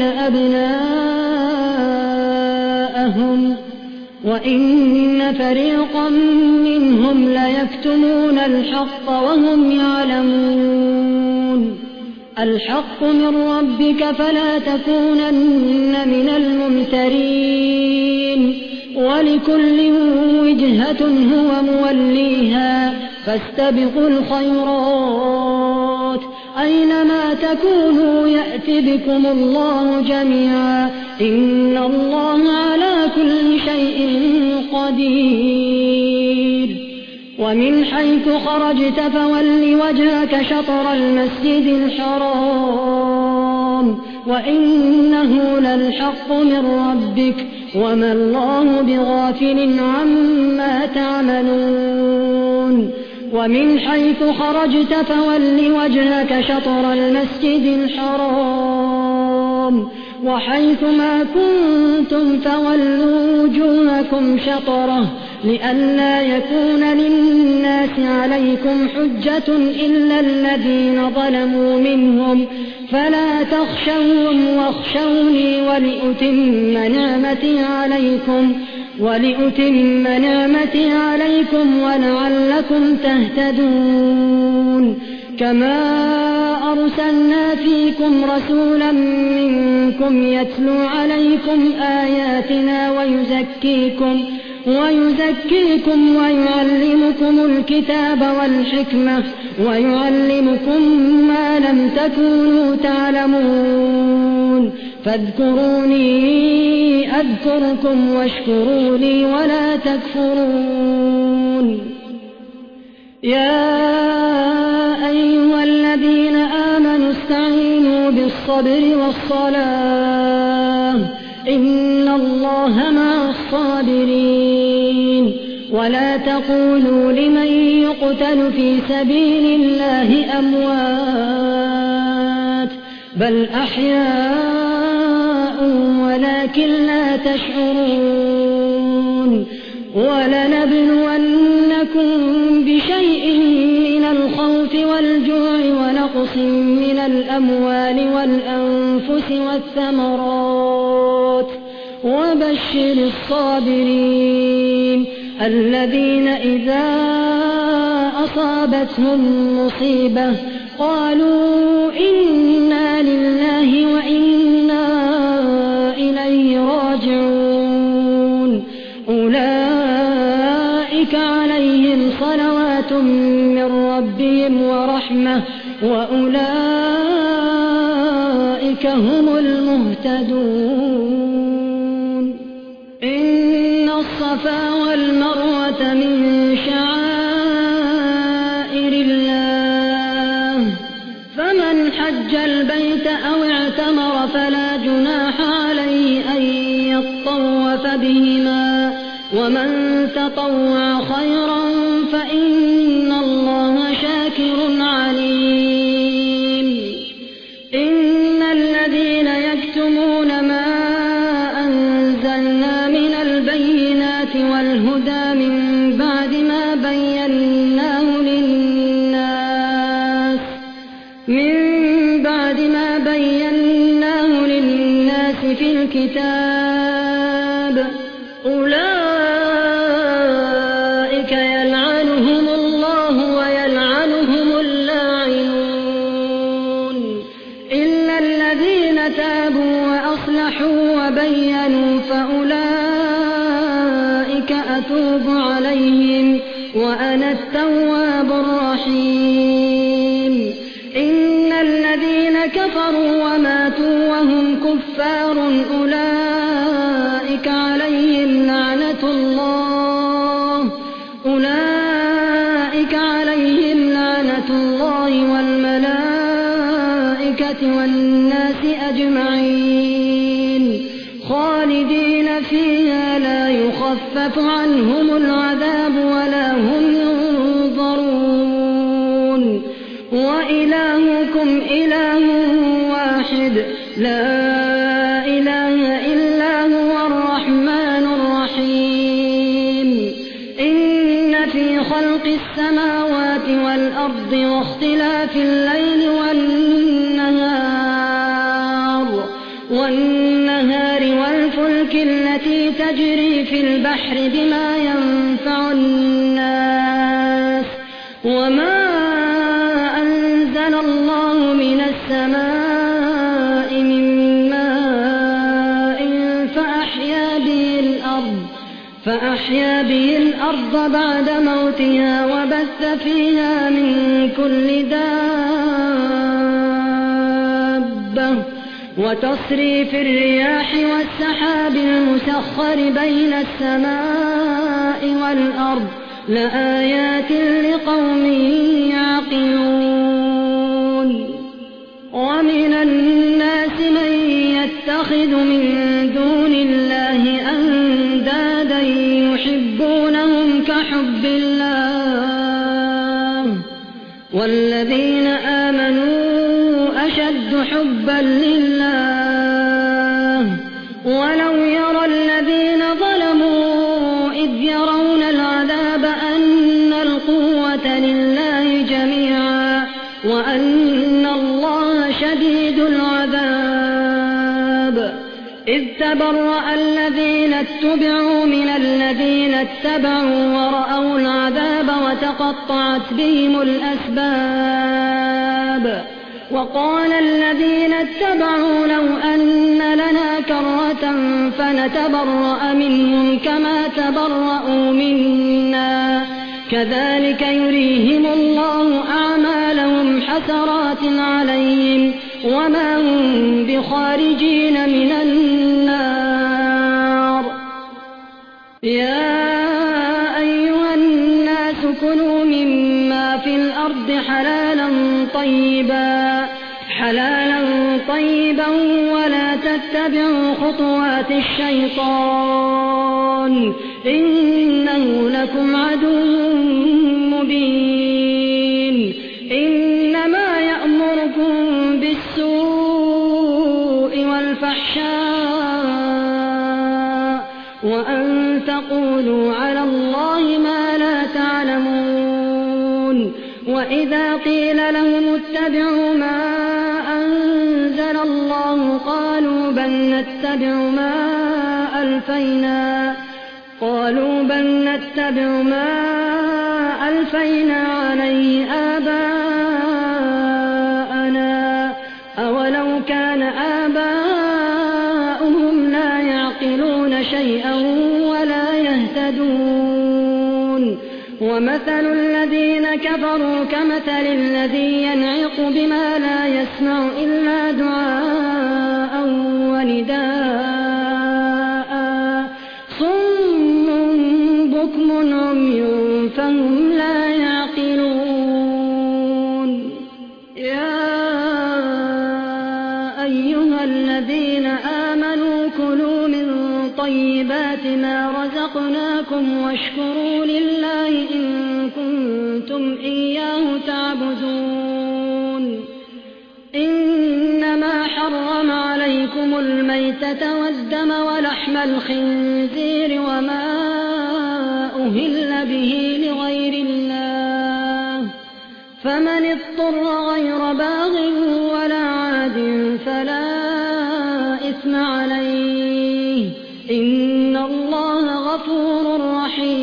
أبناءهم وإن فريقا منهم ليكتمون الحق وهم يعلمون الحق من ربك فلا تكونن من الممترين ولكل وجهة هو موليها فاستبقوا الخيرات أينما تكونوا يأت بكم الله جميعا إن الله على كل شيء قدير ومن حيث خرجت فول وجهك شطر المسجد الحرام وإنه للحق من ربك وما الله بغافل عما تعملون ومن حيث خرجت فول وجهك شطر المسجد الحرام وحيث ما كنتم فولوا وجوهكم شطره لئلا يكون للناس عليكم حجة إلا الذين ظلموا منهم فلا تخشوهم واخشوني ولأتم نعمتي عليكم ولأتم نعمتي عليكم ولعلكم تهتدون كما أرسلنا فيكم رسولا منكم يتلو عليكم آياتنا ويزكيكم ويزكيكم ويعلمكم الكتاب والحكمة ويعلمكم ما لم تكونوا تعلمون فاذكروني أذكركم واشكروا لي ولا تكفرون يا أيها الذين آمنوا استعينوا بالصبر والصلاة إن الله مع الصابرين ولا تقولوا لمن يقتل في سبيل الله أموات بل أحياء ولكن لا تشعرون ولنبلونكم بشيء من الخوف والجوع ونقص من الأموال والأنفس والثمرات وبشر الصابرين الذين إذا أصابتهم مصيبة قالوا إنا لله وإنا إليه راجعون أولئك عليهم صلوات من ربهم ورحمة وأولئك هم المهتدون إن الصفا والمروة من شعائر الله فمن حج البيت أو اعتمر فلا جناح عليه أن يطوف بهما ومن تطوع خيرا فإن الله شاكر عليم إن الذين يكتمون ما أنزلنا من البينات والهدى من بعد ما بيناه للناس من بعد ما بيناه للناس في الكتاب أولئك يلعنهم الله ويلعنهم اللاعنون إلا الذين تابوا وأصلحوا وبينوا فأولئك أتوب عليهم وأنا التواب الرحيم إن الذين كفروا وماتوا وهم كفار أولئك عليهم لعنة الله أولئك عليهم لعنة الله والملائكة والناس أجمعين خالدين فيها لا يخفف عنهم العذاب ولا هم ينظرون وإلهكم إله واحد لا إله إلا هو الرحمن الرحيم إن في خلق السماوات والأرض واختلاف الليل والنهار والنهار والفلك التي تجري في البحر بما ينفع الناس وما أنزل الله من السماء من ماء فأحيا به الأرض فأحيا به الأرض بعد موتها وبث فيها من كل دابة وتصريف الرياح والسحاب المسخر بين السماء والأرض لآيات لقوم يعقلون ومن الناس من يتخذ من دون الله أندادا يحبونهم كحب الله والذين آمنوا أشد حبا لله ولو يرى الذين ظلموا إذ يرون العذاب أن القوة لله جميعا وأن الله شديد العذاب إذ تبرأ الذين اتبعوا من الذين اتبعوا ورأوا العذاب وتقطعت بهم الأسباب وقال الذين اتبعوا لو أن لنا كرة فنتبرأ منهم كما تبرأوا منا كذلك يريهم الله أعمالهم حسرات عليهم وما هم بخارجين من النار يا أيها الناس كلوا مما في الأرض حلالا طيبا حلالا طيبا ولا تتبعوا خطوات الشيطان إنه لكم عدو مبين إنما يأمركم بالسوء والفحشاء وأن تقولوا على الله ما لا تعلمون وإذا قيل لهم اتبعوا ما أنزل الله قالوا بل نتبع ما ألفينا قالوا بل نتبع ما ألفينا عليه آباءنا أولو كان آباؤهم لا يعقلون شيئا ولا يهتدون ومثل الذين كفروا كمثل الذي ينعق بما لا يسمع إلا دعاء ونداء صم بكم عمي فهم لا يعقلون يا أيها الذين آمنوا كلوا من طيبات ما رزقناكم واشكروا لله إن كنتم إياه تعبدون إنما حرم عليكم الميتة والدم ولحم الخنزير وما أهل به لغير الله فمن اضطر غير باغ ولا عاد فلا إثم عليه إن الله غفور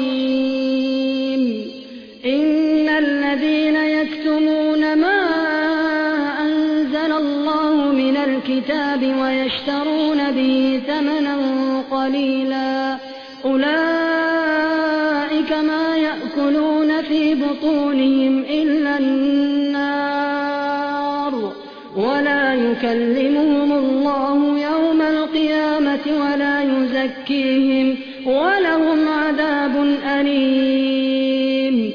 رحيم إن الذين يكتمون ما أنزل الله من الكتاب ويشترون به ثمنا قليلا أولئك ما يأكلون في بطونهم إلا النار ولا يكلمهم الله يوم القيامة ولا يزكيهم ولهم عذاب أليم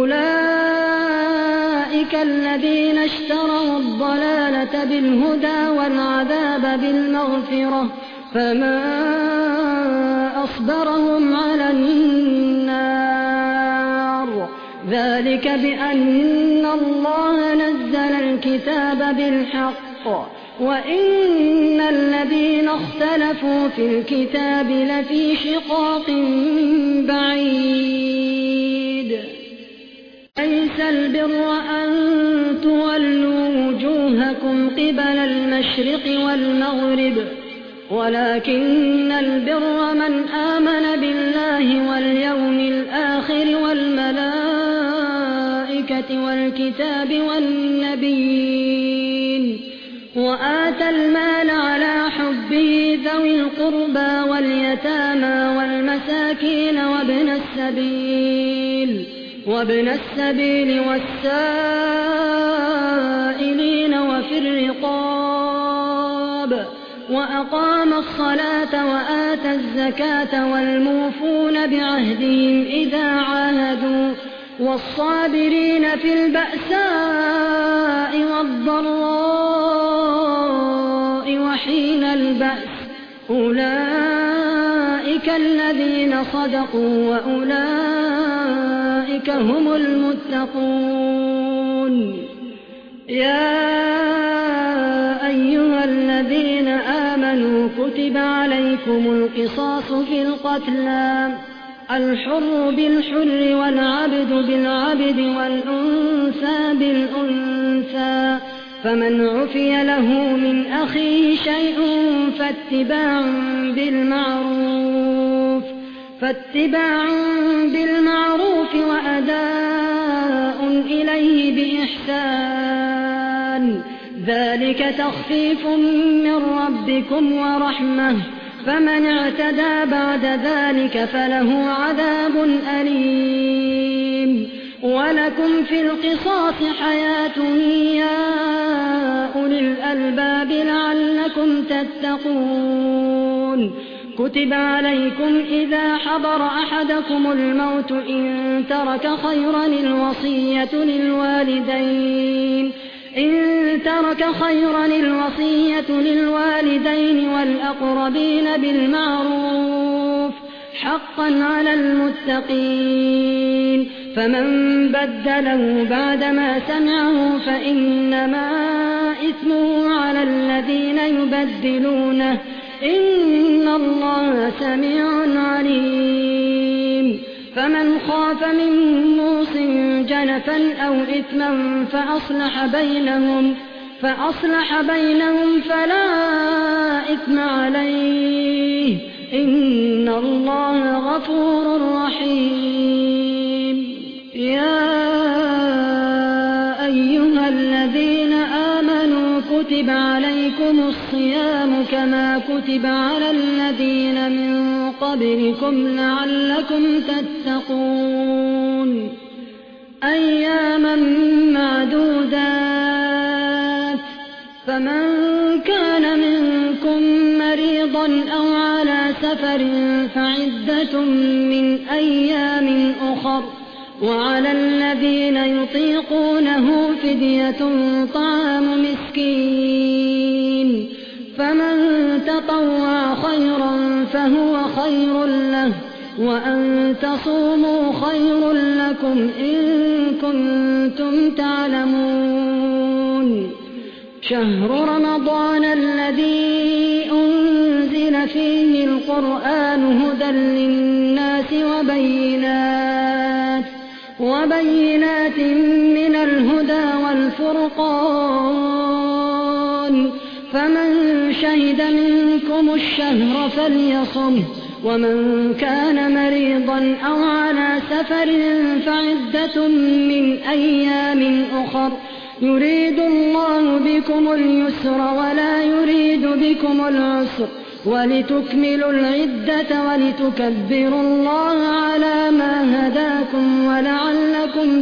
أولئك الذين اشتروا الضلالة بالهدى والعذاب بالمغفرة فما أصبرهم على النار ذلك بأن الله نزل الكتاب بالحق وإن الذين اختلفوا في الكتاب لفي شقاق بعيد ليس البر أن تولوا وجوهكم قبل المشرق والمغرب ولكن البر من آمن بالله واليوم الآخر والملائكة والكتاب والنبيين وآتى المال على حبه ذوي القربى واليتامى والمساكين وابن السبيل وابن السبيل والسائلين وفي الرقاب وأقام الصلاة وآتى الزكاة والموفون بعهدهم إذا عاهدوا والصابرين في البأساء والضراء وحين البأس أولئك الذين صدقوا وأولئك هم المتقون يا أيها الذين آمنوا كتب عليكم القصاص في القتلى الحر بالحر والعبد بالعبد والأنثى بالأنثى فمن عفي له من أخيه شيء فاتباع بالمعروف فاتباع بالمعروف وأداء إليه بإحسان ذلك تخفيف من ربكم ورحمة فمن اعتدى بعد ذلك فله عذاب أليم ولكم في القصاص حياة يا أولي الألباب لعلكم تتقون كتب عليكم إذا حضر أحدكم الموت إن ترك خيرا الوصية للوالدين إن ترك خيرا الوصية للوالدين والأقربين بالمعروف حقا على المتقين فمن بدله بعدما سمعه فإنما إثمه على الذين يبدلونه إن الله سميع عليم فمن خاف من موص جنفا أو إثما فأصلح بينهم فأصلح بينهم فلا إثم عليه إن الله غفور رحيم يا أيها الذين آمنوا كتب عليكم الصيام كما كتب على الذين من قبلكم لعلكم تتقون أياما معدودات فمن كان منكم مريضا أو على سفر فعدة من أيام أخر وعلى الذين يطيقونه فدية طعام مسكين فمن تطوع خيرا فهو خير له وأن تصوموا خير لكم إن كنتم تعلمون شهر رمضان الذي أنزل فيه القرآن هدى للناس وبينات وبينات من الهدى والفرقان فمن شهد منكم الشهر فليصمه ومن كان مريضا أو على سفر فعدة من أيام أخر يريد الله بكم اليسر ولا يريد بكم العسر ولتكملوا العدة ولتكبروا الله على ما هداكم ولعلكم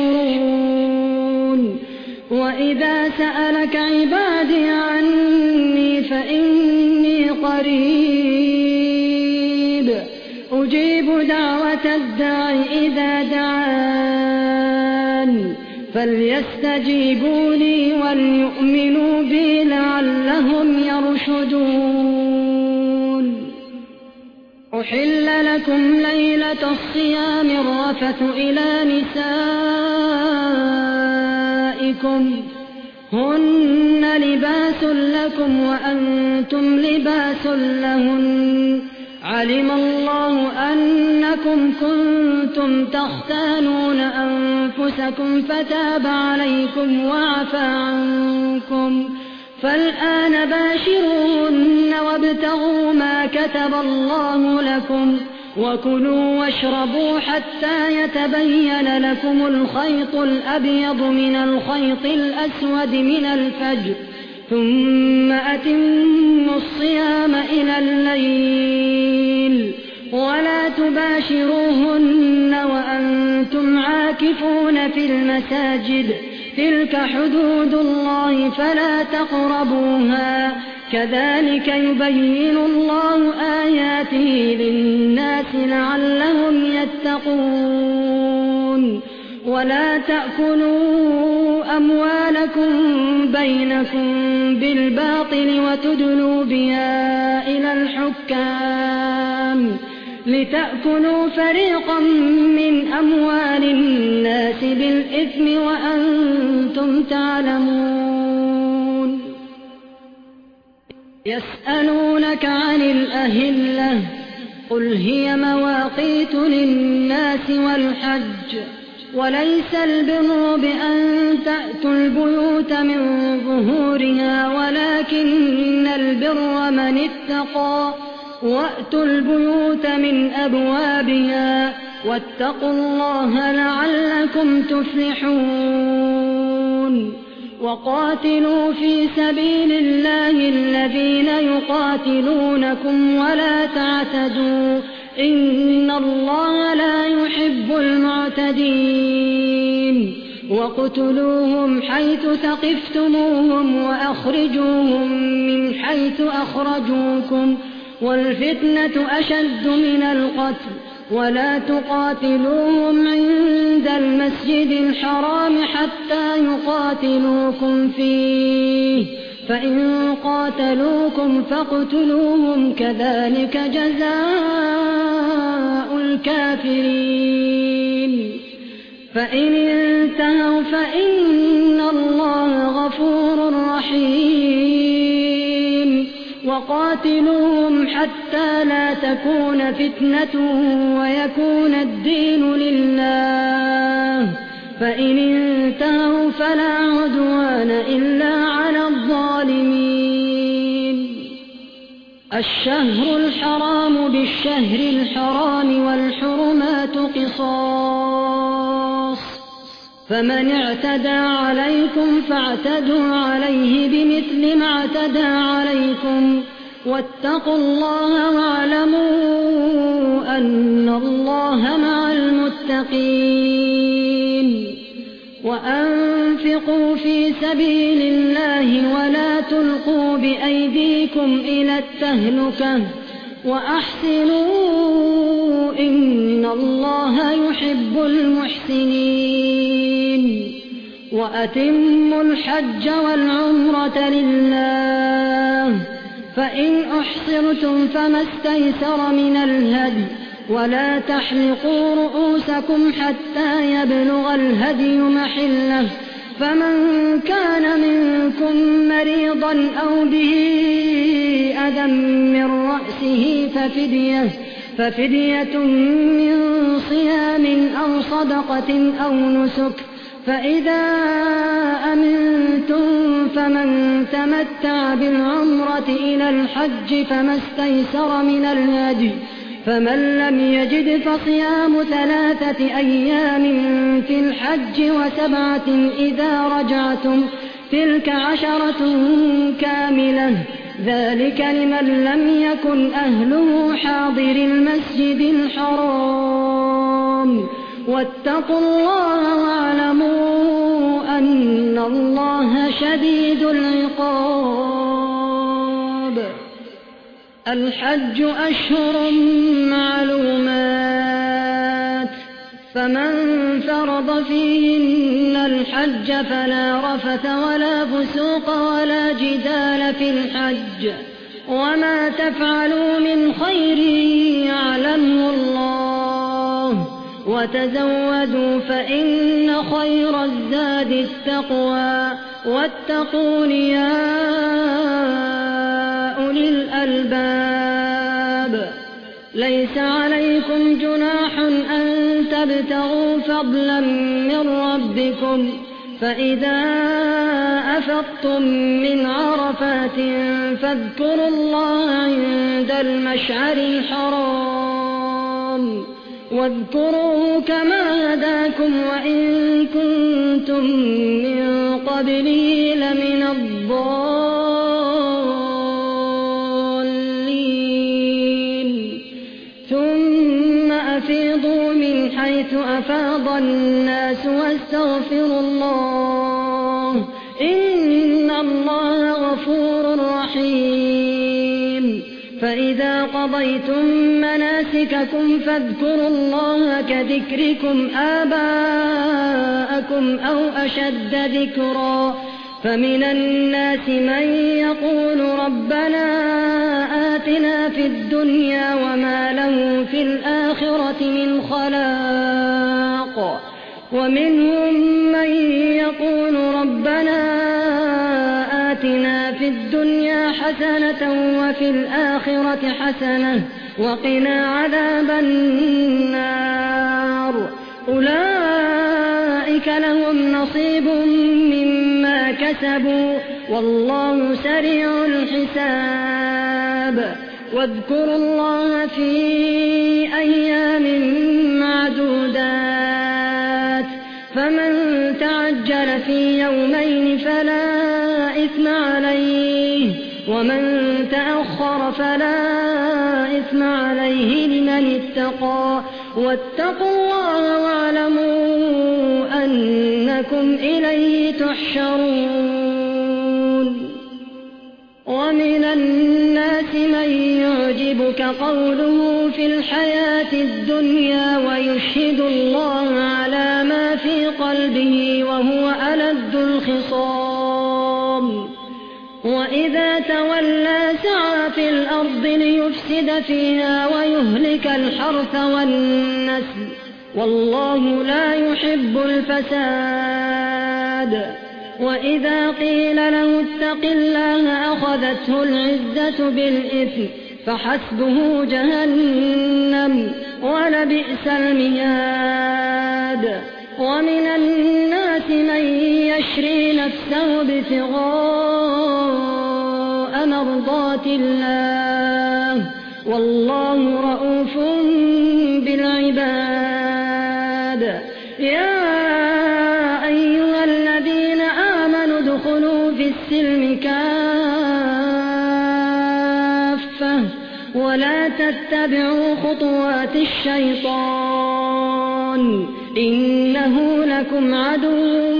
تشكرون وإذا سألك عبادي عني فإني قريب أجيب دعوة الداع إذا دعان فليستجيبوا لي وليؤمنوا بي لعلهم يرشدون أحل لكم ليلة الصيام الرفث إلى نسائكم هن لباس لكم وأنتم لباس لهن علم الله أنكم كنتم تختانون أنفسكم فتاب عليكم وعفى عنكم فالآن باشروهن وابتغوا ما كتب الله لكم وكلوا واشربوا حتى يتبين لكم الخيط الأبيض من الخيط الأسود من الفجر ثم أتموا الصيام إلى الليل ولا تباشروهن وأنتم عاكفون في المساجد تلك حدود الله فلا تقربوها كذلك يبين الله آياته للناس لعلهم يتقون ولا تأكلوا أموالكم بينكم بالباطل وتدلوا بها إلى الحكام لتأكلوا فريقا من أموال الناس بالإثم وأنتم تعلمون يسألونك عن الأهلة قل هي مواقيت للناس والحج وليس البر بأن تأتوا البيوت من ظهورها ولكن البر من اتقى وأتوا البيوت من أبوابها واتقوا الله لعلكم تفلحون وقاتلوا في سبيل الله الذين يقاتلونكم ولا تعتدوا إن الله لا يحب المعتدين وقتلوهم حيث ثقفتموهم وأخرجوهم من حيث أخرجوكم والفتنة أشد من القتل ولا تقاتلوهم عند المسجد الحرام حتى يقاتلوكم فيه فإن قاتلوكم فاقتلوهم كذلك جزاء الكافرين فإن انتهوا فإن الله غفور رحيم وقاتلوهم حتى لا تكون فتنة ويكون الدين لله فإن انتهوا فلا عدوان إلا على الظالمين الشهر الحرام بالشهر الحرام والحرمات قصاص فمن اعتدى عليكم فاعتدوا عليه بمثل ما اعتدى عليكم واتقوا الله واعلموا أن الله مع المتقين وأنفقوا في سبيل الله ولا تلقوا بأيديكم إلى التهلكة وأحسنوا إن الله يحب المحسنين وأتموا الحج والعمرة لله فإن أحصرتم فما استيسر من الهدي ولا تحلقوا رؤوسكم حتى يبلغ الهدي محله فمن كان منكم مريضا أو به أذى من رأسه ففدية, ففدية من صيام أو صدقة أو نسك فإذا أمنتم فمن تمتع بالعمرة إلى الحج فما استيسر من الهدي فمن لم يجد فصيام ثلاثة أيام في الحج وسبعة إذا رجعتم تلك عشرة كاملة ذلك لمن لم يكن أهله حاضر المسجد الحرام واتقوا الله واعلموا أن الله شديد العقاب الحج أشهر معلومات فمن فرض فيهن الحج فلا رفث ولا فسوق ولا جدال في الحج وما تفعلوا من خير يعلمه الله وتزودوا فإن خير الزاد التقوى واتقون يا أولي الألباب ليس عليكم جناح أن تبتغوا فضلا من ربكم فإذا أفضتم من عرفات فاذكروا الله عند المشعر الحرام واذكروه كما هداكم وإن كنتم من قبله لمن الضالين ثم أفيضوا من حيث أفاض الناس واستغفروا الله إن الله غفور رحيم فإذا قضيتم مناسككم فاذكروا الله كذكركم آباءكم أو أشد ذكرا فمن الناس من يقول ربنا آتنا في الدنيا وما له في الآخرة من خلاق ومنهم من يقول ربنا آتنا في الدنيا حسنة وفي الآخرة حسنة وقنا عذاب النار أولئك لهم نصيب مما كسبوا والله سريع الحساب واذكروا الله في أيام معدودات فمن تعجل في يومين فلا إثم عليه ومن تأخر فلا إثم عليه لمن اتقى واتقوا الله واعلموا أنكم إليه تحشرون ومن الناس من يعجب ذلك قوله في الحياة الدنيا ويشهد الله على ما في قلبه وهو ألد الخصام وإذا تولى سعى في الأرض ليفسد فيها ويهلك الحرث والنسل والله لا يحب الفساد وإذا قيل له اتق الله أخذته العزة بالإثم فحسبه جهنم ولبئس المهاد ومن الناس من يشري نفسه ابتغاء مرضات الله والله رءوف بالعباد يا أيها الذين آمنوا ادخلوا في السلم كافة ولا تتبعوا خطوات الشيطان إنه لكم عدو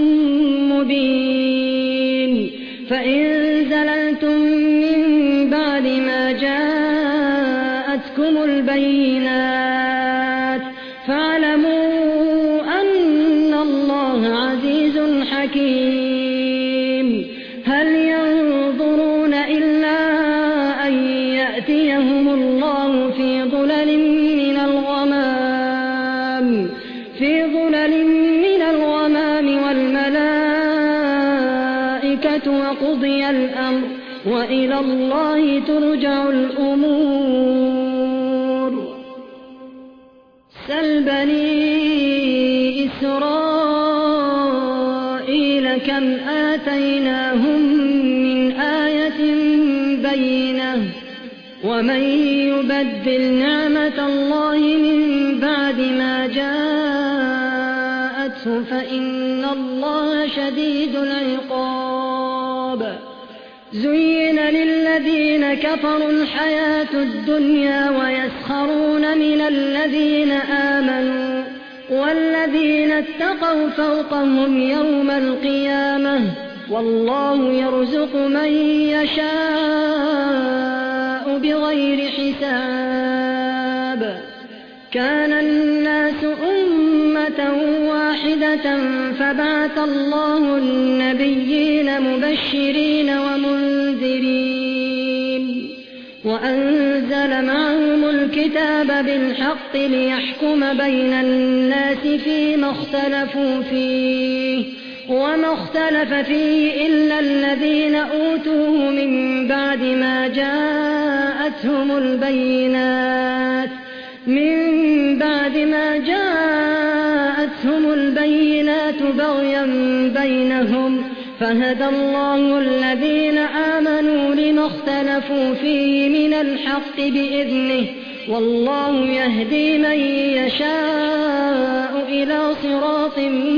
مبين فإن زللتم من بعد ما جاءتكم البينات فاعلموا أن الله عزيز حكيم هل ينظرون إلا أن يأتيهم الله في ظلل من الغمام في ظلل من الغمام والملائكة وقضي الأمر وإلى الله ترجع الأمور سل بني إسرائيل كم آتيناهم من آية بينة ومن يبدل نعمة الله من بعد ما جاءته فإن الله شديد العقاب زين للذين كفروا الحياة الدنيا ويسخرون من الذين آمنوا والذين اتقوا فوقهم يوم القيامة والله يرزق من يشاء بغير حساب كان الناس أمة واحدة فبعث الله النبيين مبشرين ومنذرين وأنزل معهم الكتاب بالحق ليحكم بين الناس فيما اختلفوا فيه وما اختلف فيه إلا الذين أوتوه من بعد ما جاءتهم البينات من بعد ما جاءتهم البينات بغيا بينهم فهدى الله الذين آمنوا لما اختلفوا فيه من الحق بإذنه والله يهدي من يشاء إلى صراط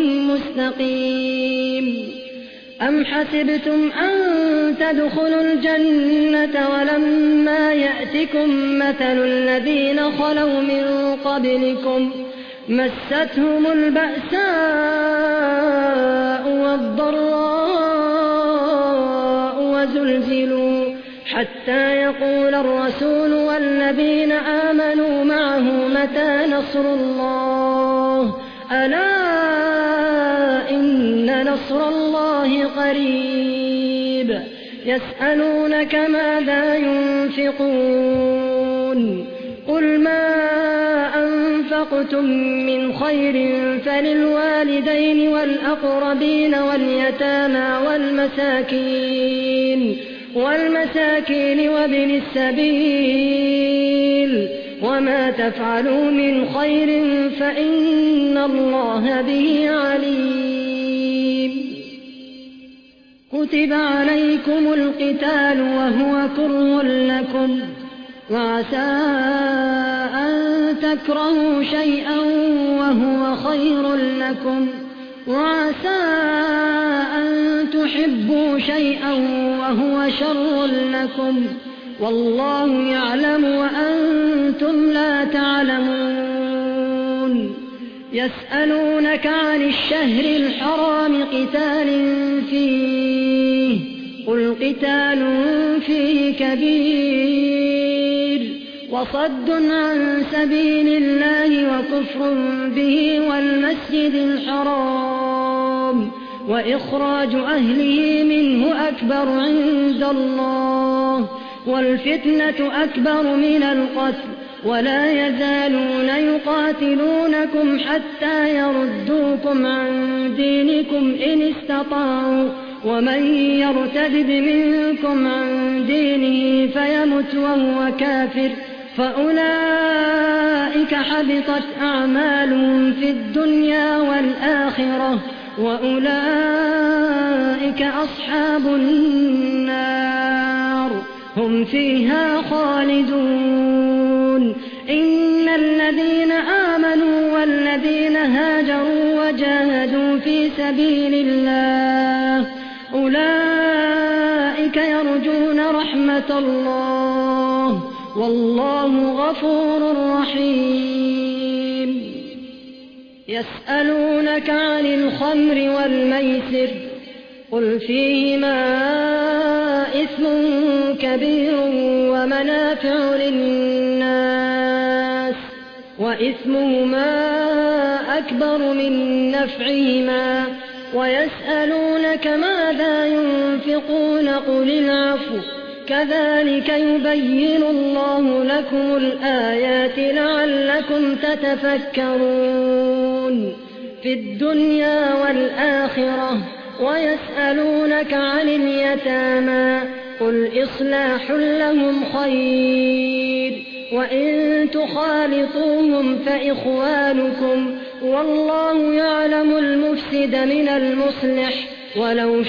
مستقيم أم حسبتم أن تدخلوا الجنة ولما يأتكم مثل الذين خلوا من قبلكم مستهم البأساء والضراء وزلزلوا حتى يقول الرسول والذين آمنوا معه متى نصر الله ألا إن نصر الله قريب يسألونك ماذا ينفقون قل ما أنفقتم من خير فللوالدين والأقربين واليتامى والمساكين والمساكين وابن السبيل وما تفعلوا من خير فإن الله به عليم كتب عليكم القتال وهو كره لكم وعسى أن تكرهوا شيئا وهو خير لكم وعسى أن تحبوا شيئا وهو شر لكم والله يعلم وأنتم لا تعلمون يسألونك عن الشهر الحرام قتال فيه قل قتال فيه كبير وصد عن سبيل الله وكفر به والمسجد الحرام وإخراج أهله منه أكبر عند الله والفتنة أكبر من القتل ولا يزالون يقاتلونكم حتى يردوكم عن دينكم إن استطاعوا ومن يرتد منكم عن دينه فيمت وهو كافر فأولئك حبطت أعمالهم في الدنيا والآخرة وأولئك أصحاب النار هم فيها خالدون. إن الذين آمنوا والذين هاجروا وجاهدوا في سبيل الله أولئك يرجون رحمة الله والله غفور رحيم. يسألونك عن الخمر والميسر قل فيهما إثم كبير ومنافع للناس وإثمهما أكبر من نفعهما ويسألونك ماذا ينفقون قل العفو كذلك يبين الله لكم الآيات لعلكم تتفكرون في الدنيا والآخرة. ويسألونك عن اليتامى قل إصلاح لهم خير وإن تخالطوهم فإخوانكم والله يعلم المفسد من المصلح ولو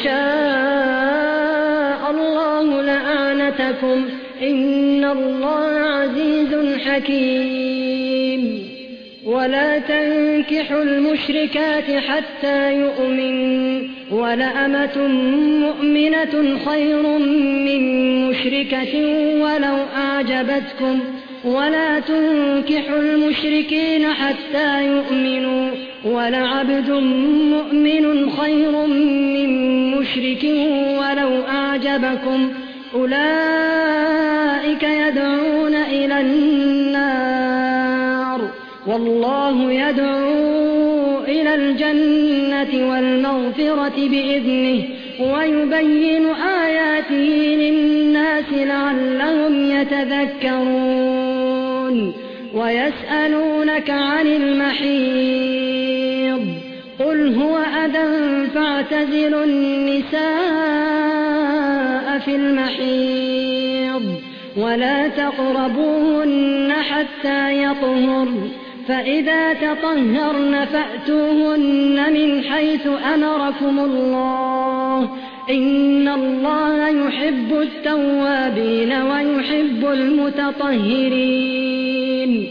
شاء الله لأعنتكم إن الله عزيز حكيم. ولا تنكحوا المشركات حتى يؤمنوا ولأمة مؤمنة خير من مشركة ولو أعجبتكم ولا تنكحوا المشركين حتى يؤمنوا ولعبد مؤمن خير من مشرك ولو أعجبكم أولئك يدعون إلى النار والله يدعو إلى الجنة والمغفرة بإذنه ويبين آياته للناس لعلهم يتذكرون. ويسألونك عن المحيض قل هو أذى فاعتزلوا النساء في المحيض ولا تقربوهن حتى يطهرن فإذا تطهرن فأتوهن من حيث أمركم الله إن الله يحب التوابين ويحب المتطهرين.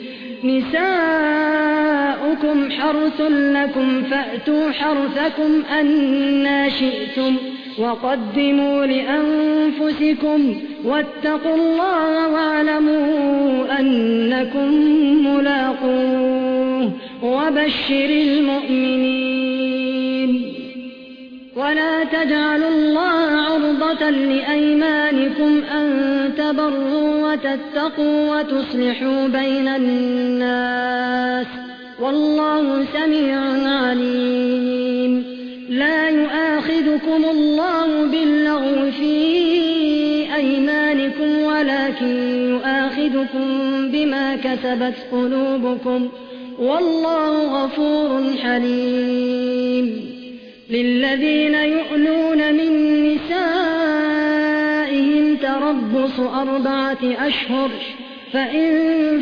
نساؤكم حرث لكم فأتوا حرثكم أنى شئتم وقدموا لأنفسكم واتقوا الله واعلموا أنكم ملاقوه وبشر المؤمنين. ولا تجعلوا الله عرضة لأيمانكم أن تبروا وتتقوا وتصلحوا بين الناس والله سميع عليم. لا يؤاخذكم الله باللغو في أيمانكم ولكن يؤاخذكم بما كسبت قلوبكم والله غفور حليم. للذين يؤلون من نسائهم تربص أربعة أشهر فإن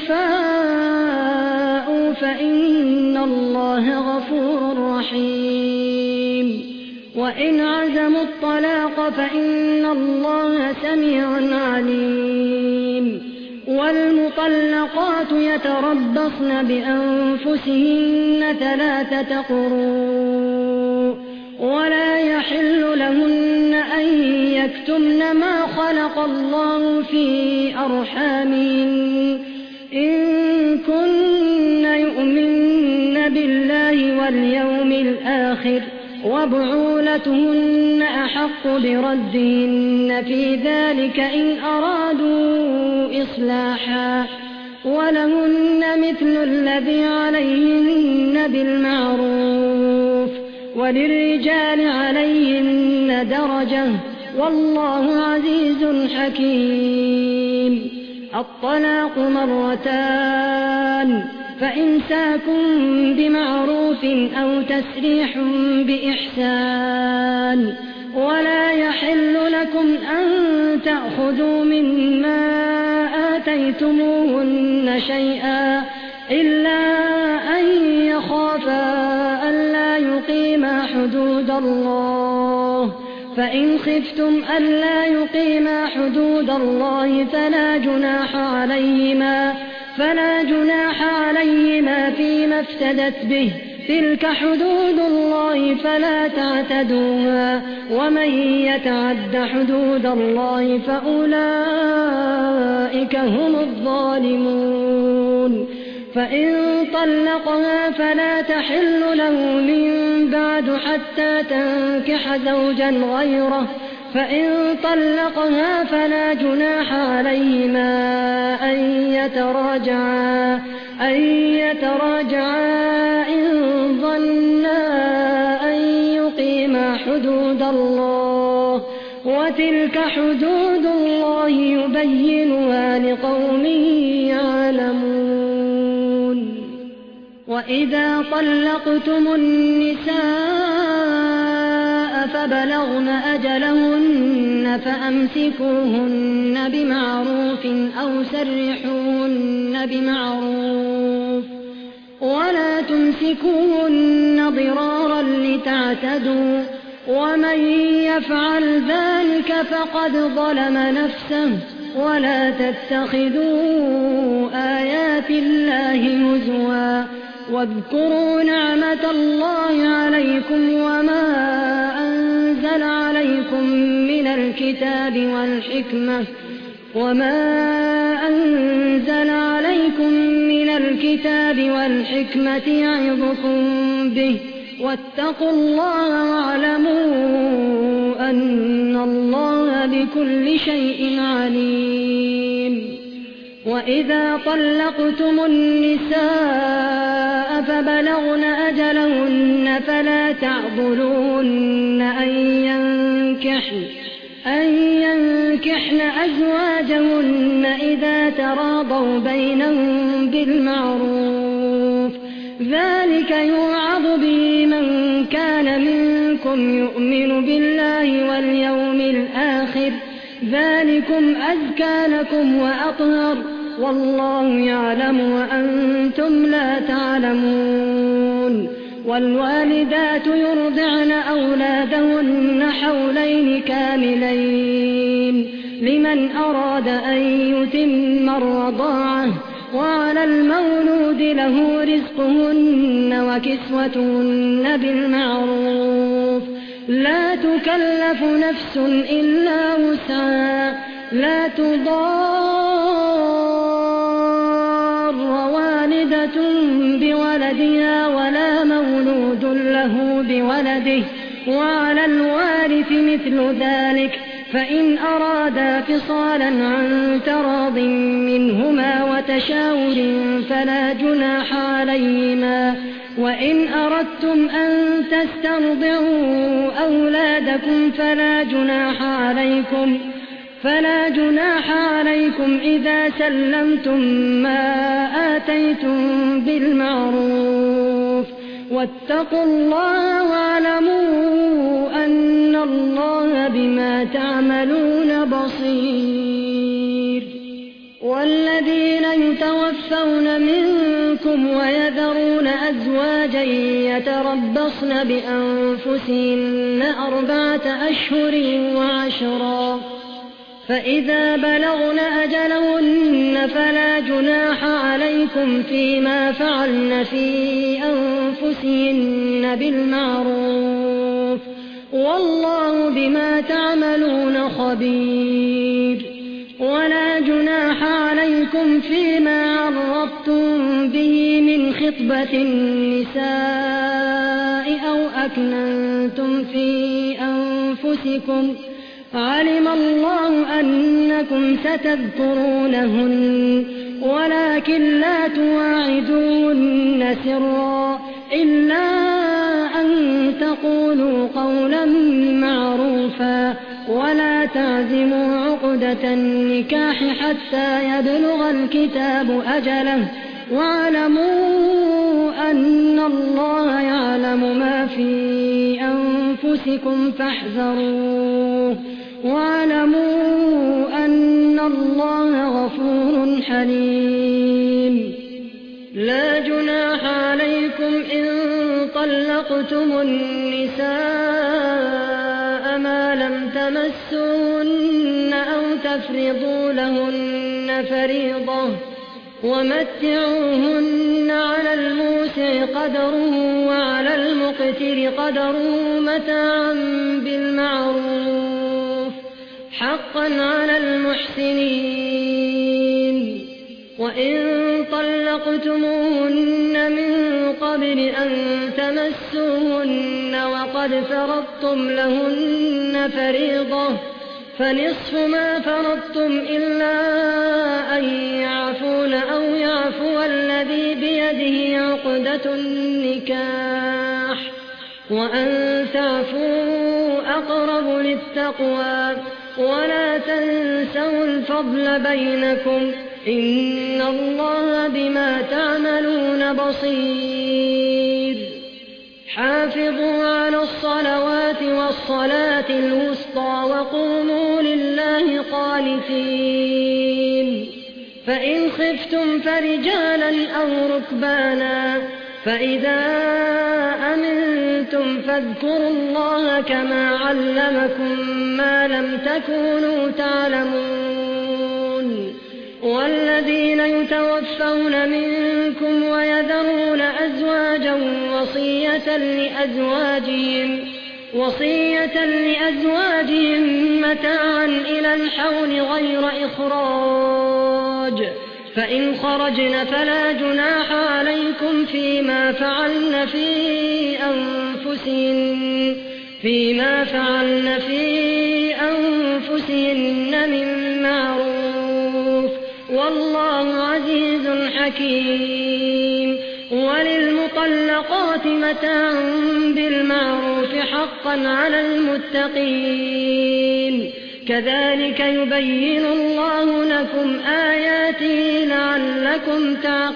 فاءوا فإن الله غفور رحيم. وإن عزموا الطلاق فإن الله سميع عليم. والمطلقات يتربصن بأنفسهن ثلاثة قروء ولا يحل لهن أن يكتمن ما خلق الله في أرحامهن إن كن يؤمن بالله واليوم الآخر وبعولتهن أحق بردهن في ذلك إن أرادوا إصلاحا ولهن مثل الذي عليهن بالمعروف وللرجال عليهن درجة والله عزيز حكيم. الطلاق مرتان فإمساك بمعروف أو تسريح بإحسان ولا يحل لكم أن تأخذوا مما آتيتموهن شيئا إلا أن يخافا ألا يقيما حدود الله فإن خفتم ألا يقيما حدود الله فلا جناح عليهما فلا جناح عليهما فيما افتدت به تلك حدود الله فلا تعتدوها ومن يتعد حدود الله فأولئك هم الظالمون. فإن طلقها فلا تحل له من بعد حتى تنكح زوجا غيره فإن طلقها فلا جناح عليهما أن يتراجعا أن يتراجعا إن ظنا أن يقيما حدود الله وتلك حدود الله يبينها لقوم يعلمون. وإذا طلقتم النساء فبلغن أجلهن فأمسكوهن بمعروف أو سرحوهن بمعروف ولا تمسكوهن ضرارا لتعتدوا ومن يفعل ذلك فقد ظلم نفسه ولا تتخذوا آيات الله هزوا واذكروا نعمة الله عليكم وما أنزل عليكم من الكتاب والحكمة وما أنزل عليكم من الكتاب والحكمة يعظكم به واتقوا الله واعلموا أن الله بكل شيء عليم. وإذا طلقتم النساء فبلغن أجلهن فلا تعضلوهن أن ينكحن أن ينكحن أزواجهن إذا تراضوا بينهم بالمعروف ذلك يوعظ به من كان منكم يؤمن بالله واليوم الآخر ذلكم أزكى لكم وأطهر والله يعلم وأنتم لا تعلمون. والوالدات يرضعن أولادهن حولين كاملين لمن أراد أن يتم الرضاعة وعلى المولود له رزقهن وكسوتهن بالمعروف لا تكلف نفس إلا وسعها لا تضار والدة بولدها ولا مولود له بولده وعلى الوارث مثل ذلك فإن أرادا فصالا عن تراض منهما وتشاور فلا جناح عليهما. وإن أردتم أن تسترضعوا أولادكم فلا جناح عليكم فلا جناح عليكم إذا سلمتم ما آتيتم بالمعروف واتقوا الله واعلموا أن الله بما تعملون بصير. والذين يتوفون منكم ويذرون أزواجا يتربصن بأنفسهن أربعة أشهر وعشرا فإذا بلغن أجلهن فلا جناح عليكم فيما فعلن في أنفسهن بالمعروف والله بما تعملون خبير. ولا جناح عليكم فيما عرضتم به من خطبة النساء أو أكننتم في أنفسكم علم الله أنكم ستذكرونهن ولكن لا تواعدوهن سرا إلا أن تقولوا قولا معروفا ولا تعزموا عقدة النكاح حتى يبلغ الكتاب أجله واعلموا أن الله يعلم ما في أنفسكم فاحذروه واعلموا أن الله غفور حليم. لا جناح عليكم إن طلقتم النساء ما لم تمسوهن أو تفرضوا لهن فريضة ومتعوهن على الموسع قدره وعلى المقتر قدره متاعا بالمعروف حقا على المحسنين. وإن طلقتموهن من قبل أن تمسوهن وقد فرضتم لهن فريضة فنصف ما فرضتم إلا أن يعفون أو يعفو الذي بيده عقدة النكاح وأن تعفوا أقرب للتقوى ولا تنسوا الفضل بينكم إن الله بما تعملون بصير. حافظوا على الصلوات والصلاة الوسطى وقوموا لله قانتين. فإن خفتم فرجالا أو ركبانا فإذا أمنتم فاذكروا الله كما علمكم ما لم تكونوا تعلمون. والذين يتوفون منكم ويذرون أزواجا وصية لأزواجهم وصية لأزواجهم متاعا إلى الحول غير إخراج فإن خرجن فلا جناح عليكم فيما فعلن في أنفسهن فيما فعلن في أنفسهن من معروف والله عزيز حكيم. وللمطلقات متاع بالمعروف حقا على المتقين. كذلك يبين الله لكم آياته لعلكم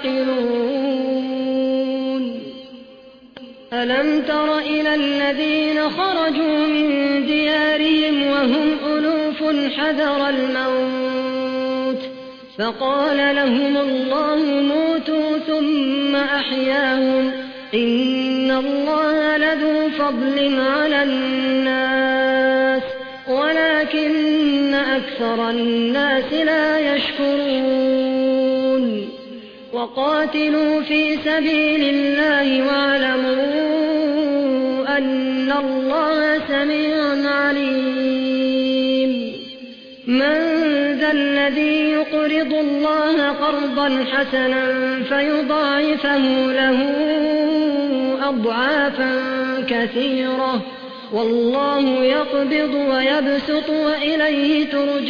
تعقلون. ألم تر إلى الذين خرجوا من ديارهم وهم ألوف حذر الموت فقال لهم الله موتوا ثم أحياهم إن الله لذو فضل على الناس ولكن أكثر الناس لا يشكرون. وقاتلوا في سبيل الله واعلموا أن الله سميع عليم. من ذا الذي يقرض الله قرضا حسنا فيضاعفه له أضعافا كثيرة والله يقبض ويبسط وإليه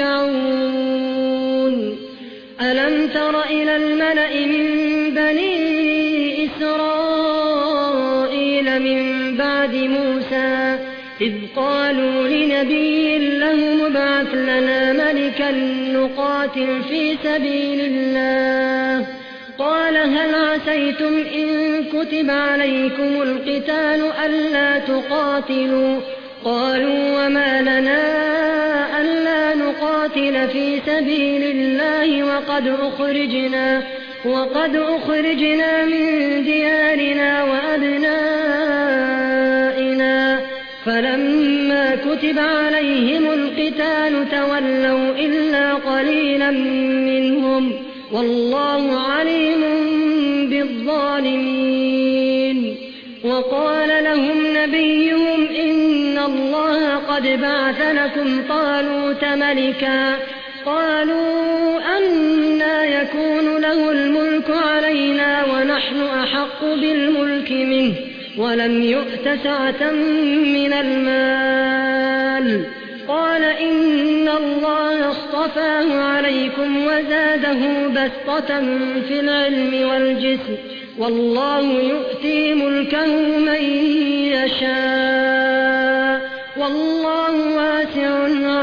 ترجعون. ألم تر إلى الملأ من بني إسرائيل من بعد موسى إذ قالوا لنبي له ابعث لنا ملكا نقاتل في سبيل الله قال هل عسيتم إن كتب عليكم القتال ألا تقاتلوا قالوا وما لنا ألا نقاتل في سبيل الله وقد أخرجنا وقد أخرجنا من ديارنا وأبنائنا فلما كتب عليهم القتال تولوا إلا قليلا منهم والله عليم بالظالمين. وقال لهم نبيهم إن الله قد بعث لكم طالوت ملكا قالوا أنى يكون له الملك علينا ونحن أحق بالملك منه ولم يؤت سعة من المال وقال إن الله اصطفاه عليكم وزاده بسطة في العلم والجسم والله يؤتي ملكه من يشاء والله واسع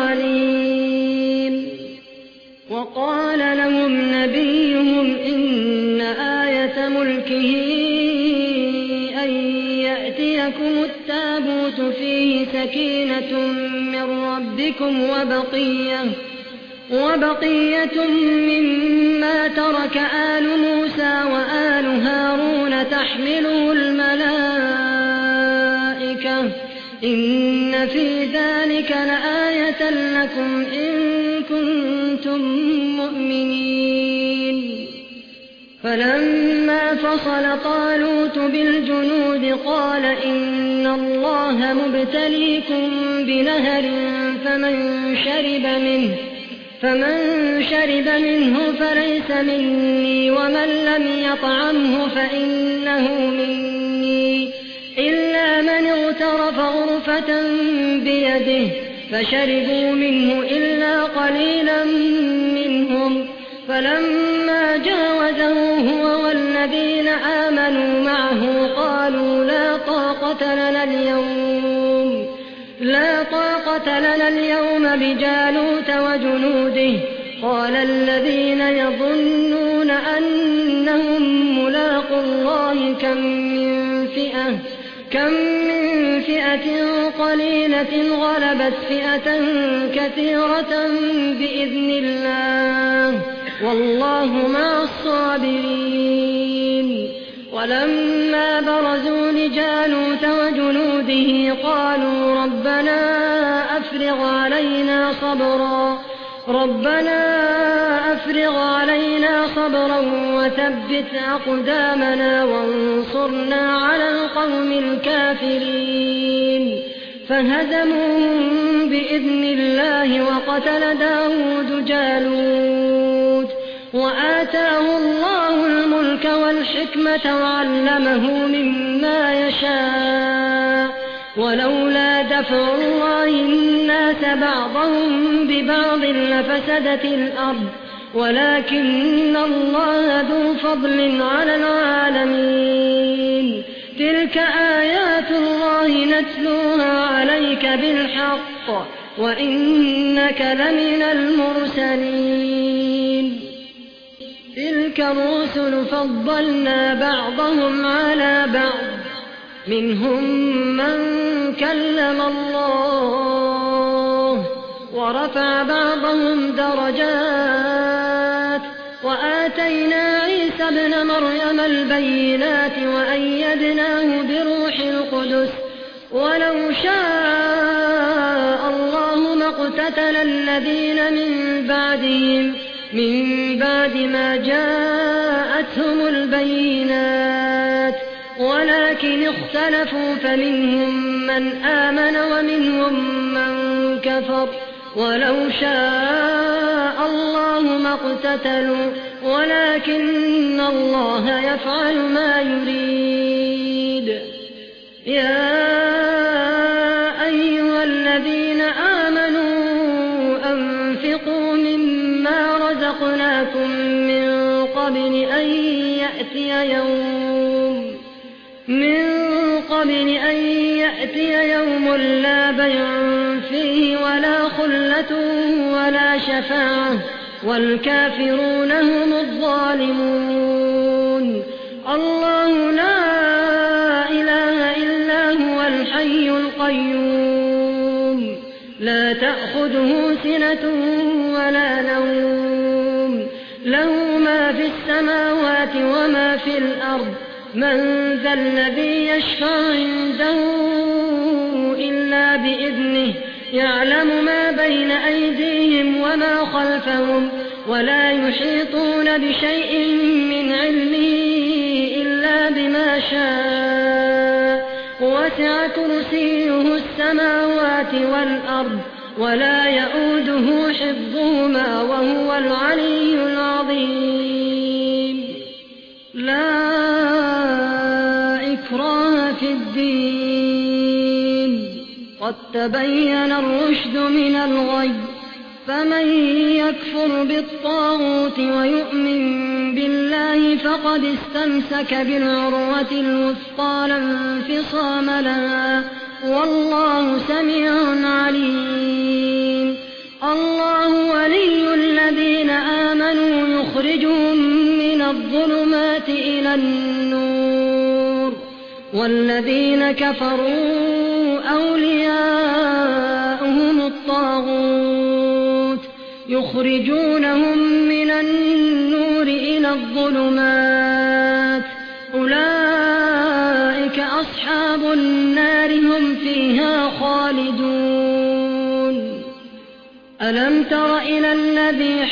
عليم. وقال لهم نبيهم إن آية ملكه أن يأتيكم التابوت فيه سكينة من ربكم وبقية, وبقية مما ترك آل موسى وآل هارون تحمله الملائكة إن في ذلك لآية لكم إن كنتم مؤمنين. فلما فصل طالوت بالجنود قال إن الله مبتليكم بنهر فمن شرب منه فمن شرب منه فليس مني ومن لم يطعمه فإنه مني إلا من اغترف غرفة بيده فشربوا منه إلا قليلا منهم. فلما جاوزه هو والذين آمنوا معه قالوا لا طاقة لنا اليوم لا طاقة لنا اليوم بجالوت وجنوده. قال الذين يظنون أنهم ملاقو الله كم من فئة كم من فئة قليلة غلبت فئة كثيرة بإذن الله والله مع الصابرين. ولما برزوا لجالوت وجنوده قالوا ربنا أفرغ علينا صبرا ربنا أفرغ علينا صبرا وثبت أقدامنا وانصرنا على القوم الكافرين. فهزموهم بإذن الله وقتل داود جالوت وآتاه الله الملك والحكمة وعلمه مما يشاء ولولا دفع الله الناس بعضهم ببعض لفسدت الأرض ولكن الله ذو فضل على العالمين. تلك آيات الله نتلوها عليك بالحق وإنك لمن المرسلين. تلك الرسل فضلنا بعضهم على بعض منهم من كلم الله ورفع بعضهم درجات وآتينا عيسى ابن مريم البينات وأيدناه بروح القدس ولو شاء الله ما اقتتل الذين من بعدهم من بعد ما جاءتهم البينات ولكن اختلفوا فمنهم من آمن ومنهم من كفر ولو شاء الله ما اقتتلوا ولكن الله يفعل ما يريد. يا أيها الذين آمنوا أنفقوا مما رزقناكم من قبل أن يأتي يوم من قبل أن يأتي يوم لا بيع فيه ولا خلة ولا شفاعة والكافرون هم الظالمون. الله لا إله إلا هو الحي القيوم لا تأخذه سنة ولا نوم له ما في السماوات وما في الأرض من ذا الذي يشفع عنده إلا بإذنه يعلم ما بين أيديهم وما خلفهم ولا يحيطون بشيء من علمه إلا بما شاء وسع كرسيه السماوات والأرض ولا يؤوده حفظهما وهو العلي العظيم. لا إكراه في الدين قد تبين الرشد من الغي فمن يكفر بالطاغوت ويؤمن بالله فقد استمسك بالعروة الوثقى لا انفصام لها والله سميع عليم. الله ولي الذين آمنوا يخرجهم من الظلمات إلى النور والذين كفروا أولياؤهم الطاغوت يخرجونهم من النور إلى الظلمات أولئك أصحاب النار هم فيها خالدون. ألم تر إلى الذي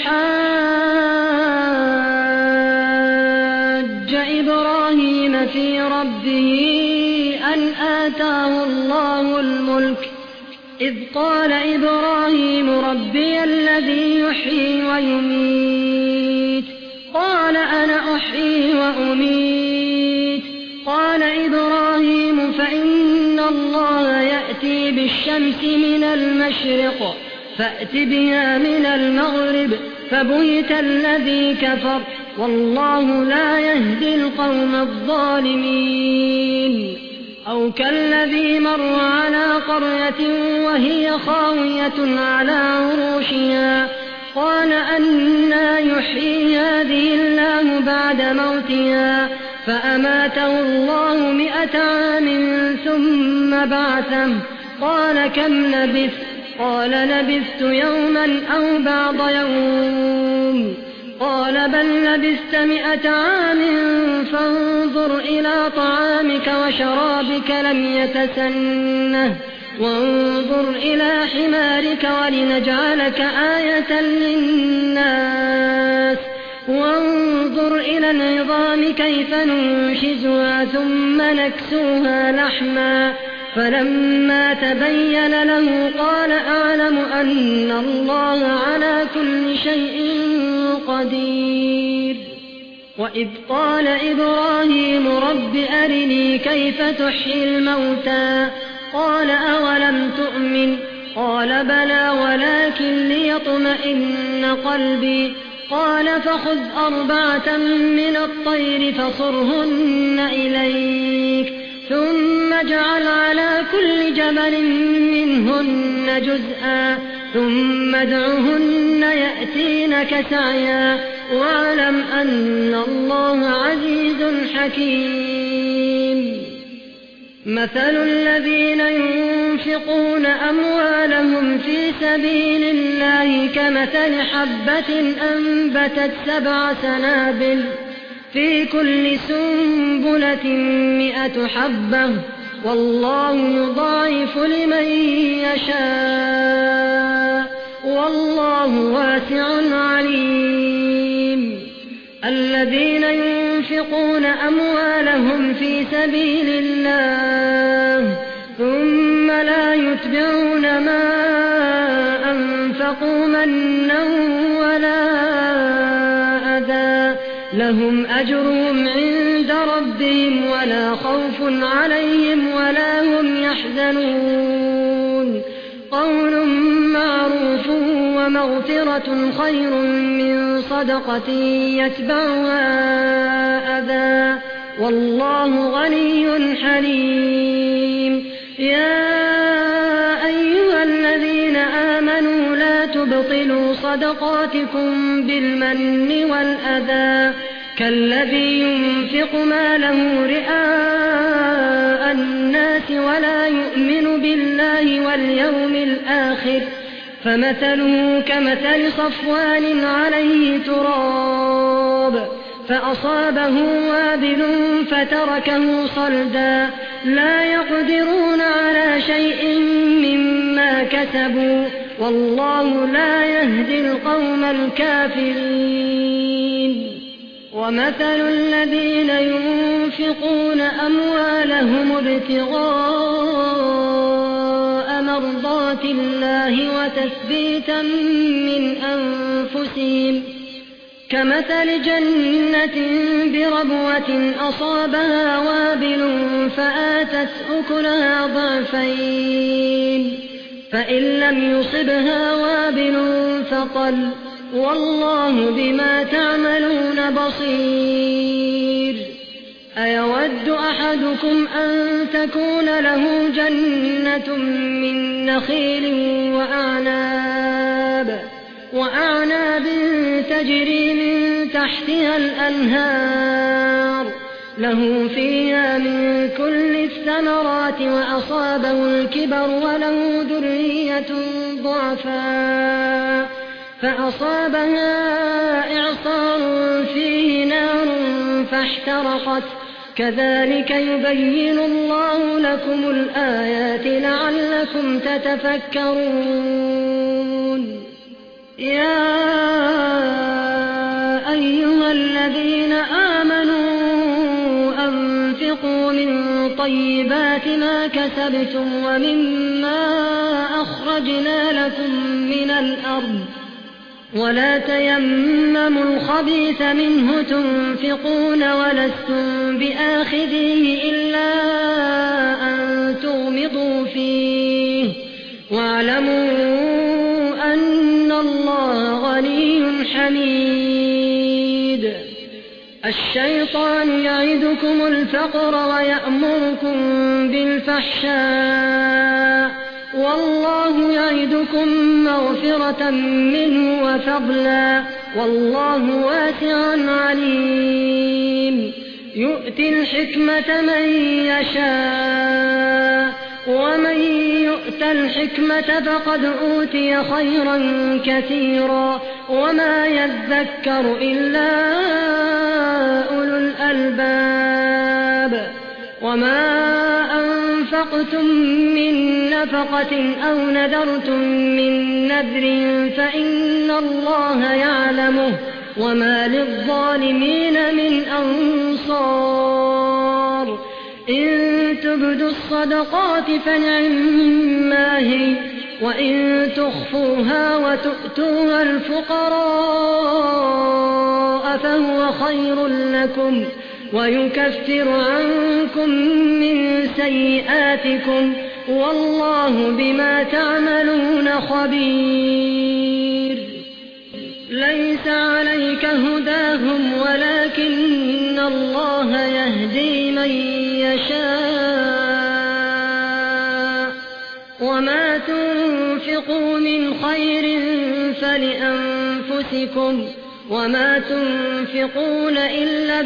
حاج إبراهيم في ربه أن آتاه الله الملك إذ قال إبراهيم ربي الذي يحيي ويميت قال أنا أحيي وأميت قال إبراهيم فإن الله يأتي بالشمس من المشرق فأت بها من المغرب فبهت الذي كفر والله لا يهدي القوم الظالمين. أو كالذي مر على قرية وهي خاوية على عروشها قال أنى يحيي هذه الله بعد موتها فأماته الله مئة عام ثم بعثه قال كم لبثت قال لبثت يوما أو بعض يوم قال بل لبثت مئة عام فانظر إلى طعامك وشرابك لم يتسنه وانظر إلى حمارك ولنجعلك آية للناس وانظر إلى العظام كيف ننشزها ثم نكسوها لحما فلما تبين له قال أعلم أن الله على كل شيء قدير. وإذ قال إبراهيم رب أرني كيف تحيي الموتى قال أولم تؤمن قال بلى ولكن ليطمئن قلبي قال فخذ أربعة من الطير فصرهن إليك ثم اجعل على كل جبل منهن جزءا ثم ادعهن يأتينك سعيا واعلم أن الله عزيز حكيم. مثل الذين ينفقون أموالهم في سبيل الله كمثل حبة أنبتت سبع سنابل في كل سنبلة مئة حبة والله يضاعف لمن يشاء والله واسع عليم. الذين ينفقون أموالهم في سبيل الله ثم لا يتبعون ما أنفقوا منا ولا أذى لهم أجرهم عند ربهم ولا خوف عليهم ولا هم يحزنون. قول معروف ومغفرة خير من صدقة يتبعها أذى والله غني حليم. يا أيها الذين آمنوا لا تبطلوا صدقاتكم بالمن والأذى كالذي ينفق ماله رئاء الناس ولا يؤمن بالله واليوم الآخر فمثله كمثل صفوان عليه تراب فأصابه وابل فتركه صلدا لا يقدرون على شيء مما كسبوا والله لا يهدي القوم الكافرين. ومثل الذين ينفقون أموالهم ابتغاء مرضات الله وتثبيتا من أنفسهم كمثل جنة بربوة أصابها وابل فآتت أكلها ضعفين فإن لم يصبها وابل فطل والله بما تعملون بصير. أيود أحدكم أن تكون له جنة من نخيل وأعناب, وأعناب تجري من تحتها الأنهار له فيها من كل الثمرات وأصابه الكبر وله ذرية ضعفاء فأصابها إعصار فيه نار فاحترقت كذلك يبين الله لكم الآيات لعلكم تتفكرون. يا أيها الذين آمنوا أنفقوا من طيبات ما كسبتم ومما أخرجنا لكم من الأرض ولا تيمموا الخبيث منه تنفقون ولستم بآخذيه إلا أن تغمضوا فيه واعلموا أن الله غني حميد. الشيطان يعدكم الفقر ويأمركم بالفحشاء والله يعدكم مغفرة منه وفضلا والله واسع عليم. يؤتي الحكمة من يشاء ومن يؤت الحكمة فقد أوتي خيرا كثيرا وما يذكر إلا أولو الألباب. وما أنفقتم من نفقة أو نذرتم من نذر فإن الله يعلمه وما للظالمين من أنصار. إن تبدوا الصدقات فنعما هي وإن تخفوها وتؤتوها الفقراء فهو خير لكم ويكفر عنكم من سيئاتكم والله بما تعملون خبير. ليس عليك هداهم ولكن الله يهدي من يشاء وما تنفقوا من خير فلأنفسكم وما تنفقون إلا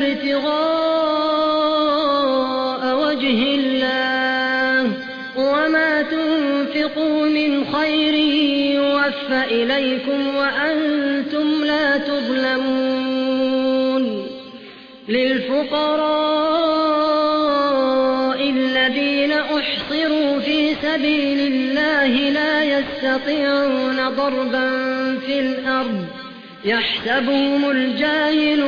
ابتغاء وجه الله وما تنفقوا من خير يوفى إليكم وأنتم لا تظلمون. للفقراء الذين أحصروا في سبيل الله لا يستطيعون ضربا في الأرض يحسبهم الجاهل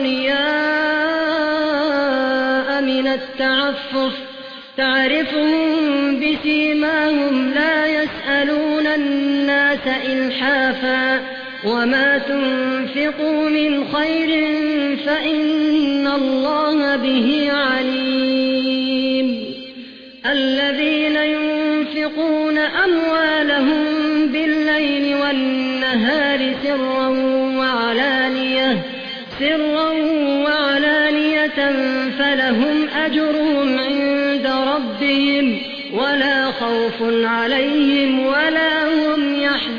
أغنياء من التعفف تعرفهم بسيماهم لا يسألون الناس إلحافا وما تنفقوا من خير فإن الله به عليم. الذين ينفقون أموالهم بالليل والنهار سرا وعلانية سرا وعلانية فلهم أجرهم عند ربهم ولا خوف عليهم ولا هم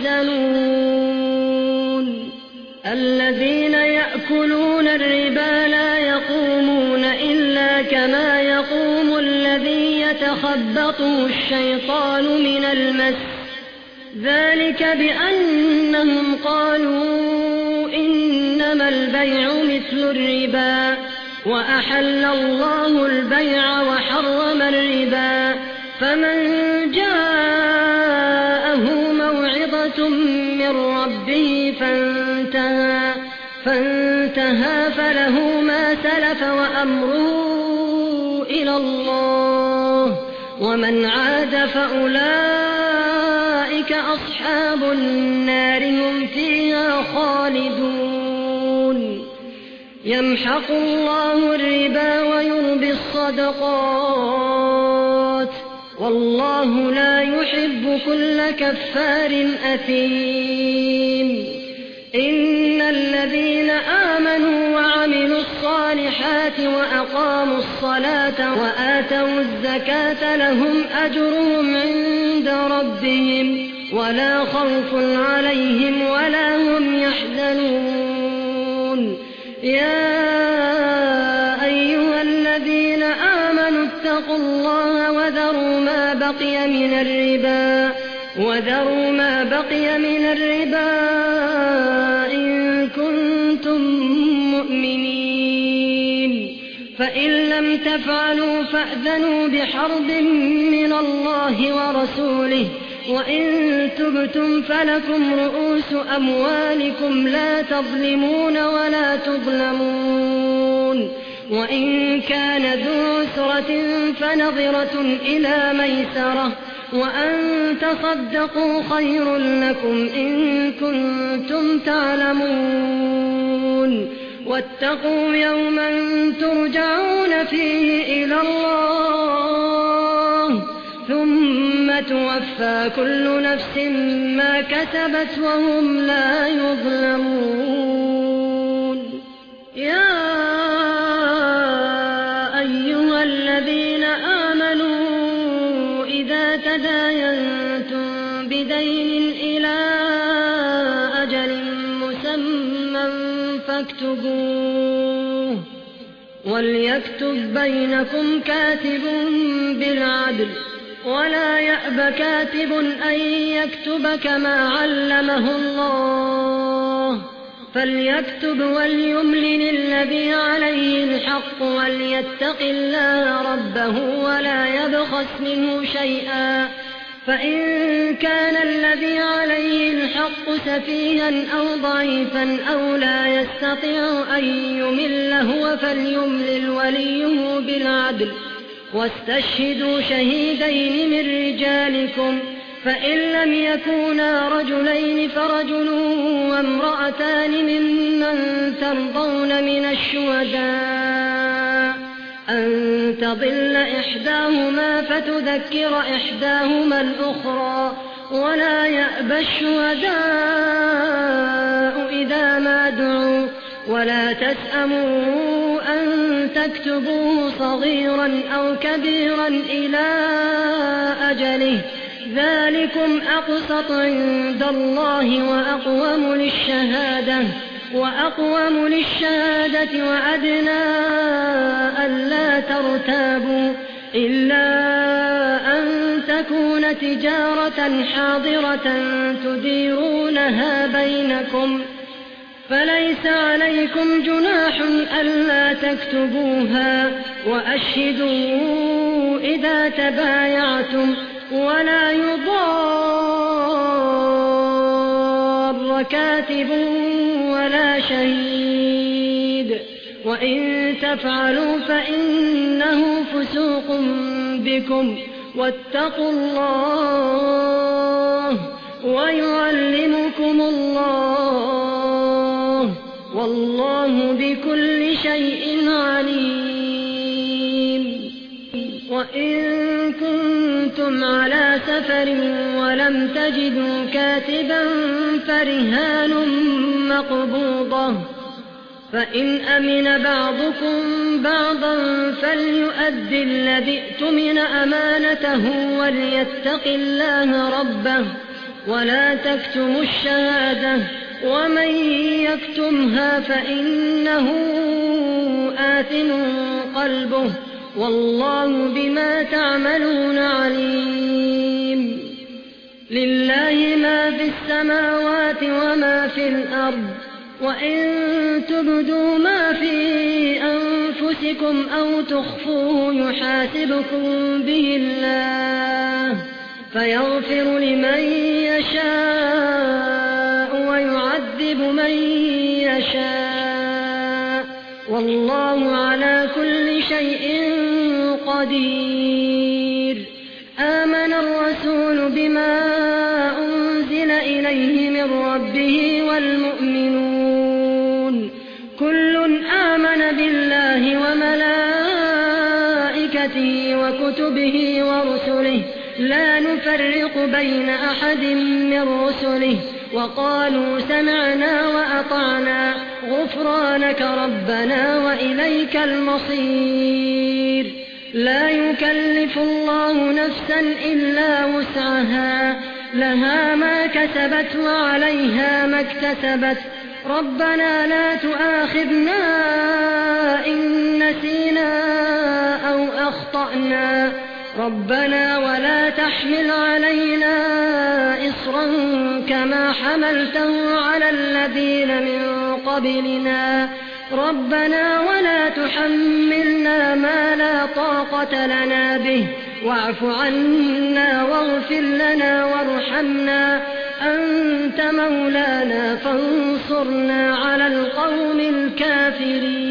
يحزنون. الذين يأكلون الربا لا يقومون إلا كما يقوم الذي يتخبطه الشيطان من المس ذلك بأنهم قالوا إنما البيع مثل الربا وأحل الله البيع وحرم الربا. فمن جاءه موعظة من ربه فانتهى, فانتهى فله ما سلف وأمره إلى الله ومن عاد فأولئك أصحاب النار هم فيها خالدون. يمحق الله الربا ويربي الصدقات والله لا يحب كل كفار أثيم. إن الذين آمنوا وعملوا الصالحات وأقاموا الصلاة وآتوا الزكاة لهم أجرهم عند ربهم ولا خوف عليهم ولا هم يحزنون. يا أيها الذين آمنوا اتقوا الله وذروا ما بقي من الربا وذروا ما بقي من الربا إن كنتم مؤمنين. فإن لم تفعلوا فأذنوا بحرب من الله ورسوله وإن تبتم فلكم رؤوس أموالكم لا تظلمون ولا تظلمون. وإن كان ذو عسرة فنظرة إلى ميسرة وأن تصدقوا خير لكم إن كنتم تعلمون. واتقوا يوما ترجعون فيه إلى الله ثم توفى كل نفس ما كسبت وهم لا يظلمون. يا أيها الذين آمنوا إذا تداينتم بدين إلى أجل مسمى فاكتبوه وليكتب بينكم كاتب بالعدل ولا يأب كاتب أن يكتب كما علمه الله فليكتب وليملل الذي عليه الحق وليتق الله ربه ولا يبخس منه شيئا. فإن كان الذي عليه الحق سفيها أو ضعيفا أو لا يستطيع أن يمل هو فليملل وليه بالعدل واستشهدوا شهيدين من رجالكم فإن لم يكونا رجلين فرجل وامرأتان ممن ترضون من الشهداء أن تضل إحداهما فتذكر إحداهما الأخرى ولا يأبى الشهداء إذا ما دعوا ولا تسأموا أن تكتبوه صغيرا أو كبيرا إلى أجله ذلكم أقسط عند الله وأقوم للشهادة وأقوم للشهادة وأدنى ألا ترتابوا إلا أن تكون تجارة حاضرة تديرونها بينكم فليس عليكم جناح ألا تكتبوها وأشهدوا إذا تبايعتم ولا يضار كاتب ولا شهيد وإن تفعلوا فإنه فسوق بكم واتقوا الله ويعلمكم الله والله بكل شيء عليم. وإن كنتم على سفر ولم تجدوا كاتبا فرهان مقبوضة فإن أمن بعضكم بعضا فليؤد الذي اؤتمن أمانته وليتق الله ربه ولا تكتموا الشهادة ومن يكتمها فإنه آثم قلبه والله بما تعملون عليم. لله ما في السماوات وما في الأرض وإن تبدوا ما في أنفسكم أو تخفوه يحاسبكم به الله فيغفر لمن يشاء ويعذب من يشاء والله على كل شيء قدير. آمن الرسول بما أنزل إليه من ربه والمؤمنون كل آمن بالله وملائكته وكتبه كتبه ورسله لا نفرق بين أحد من رسله وقالوا سمعنا وأطعنا غفرانك ربنا وإليك المصير. لا يكلف الله نفسا إلا وسعها لها ما كسبت وعليها ما اكتسبت ربنا لا تؤاخذنا إن نسينا أو أخطأنا ربنا ولا تحمل علينا إصرا كما حملته على الذين من قبلنا ربنا ولا تحملنا ما لا طاقة لنا به واعف عنا واغفر لنا وارحمنا أنت مولانا فانصرنا على القوم الكافرين.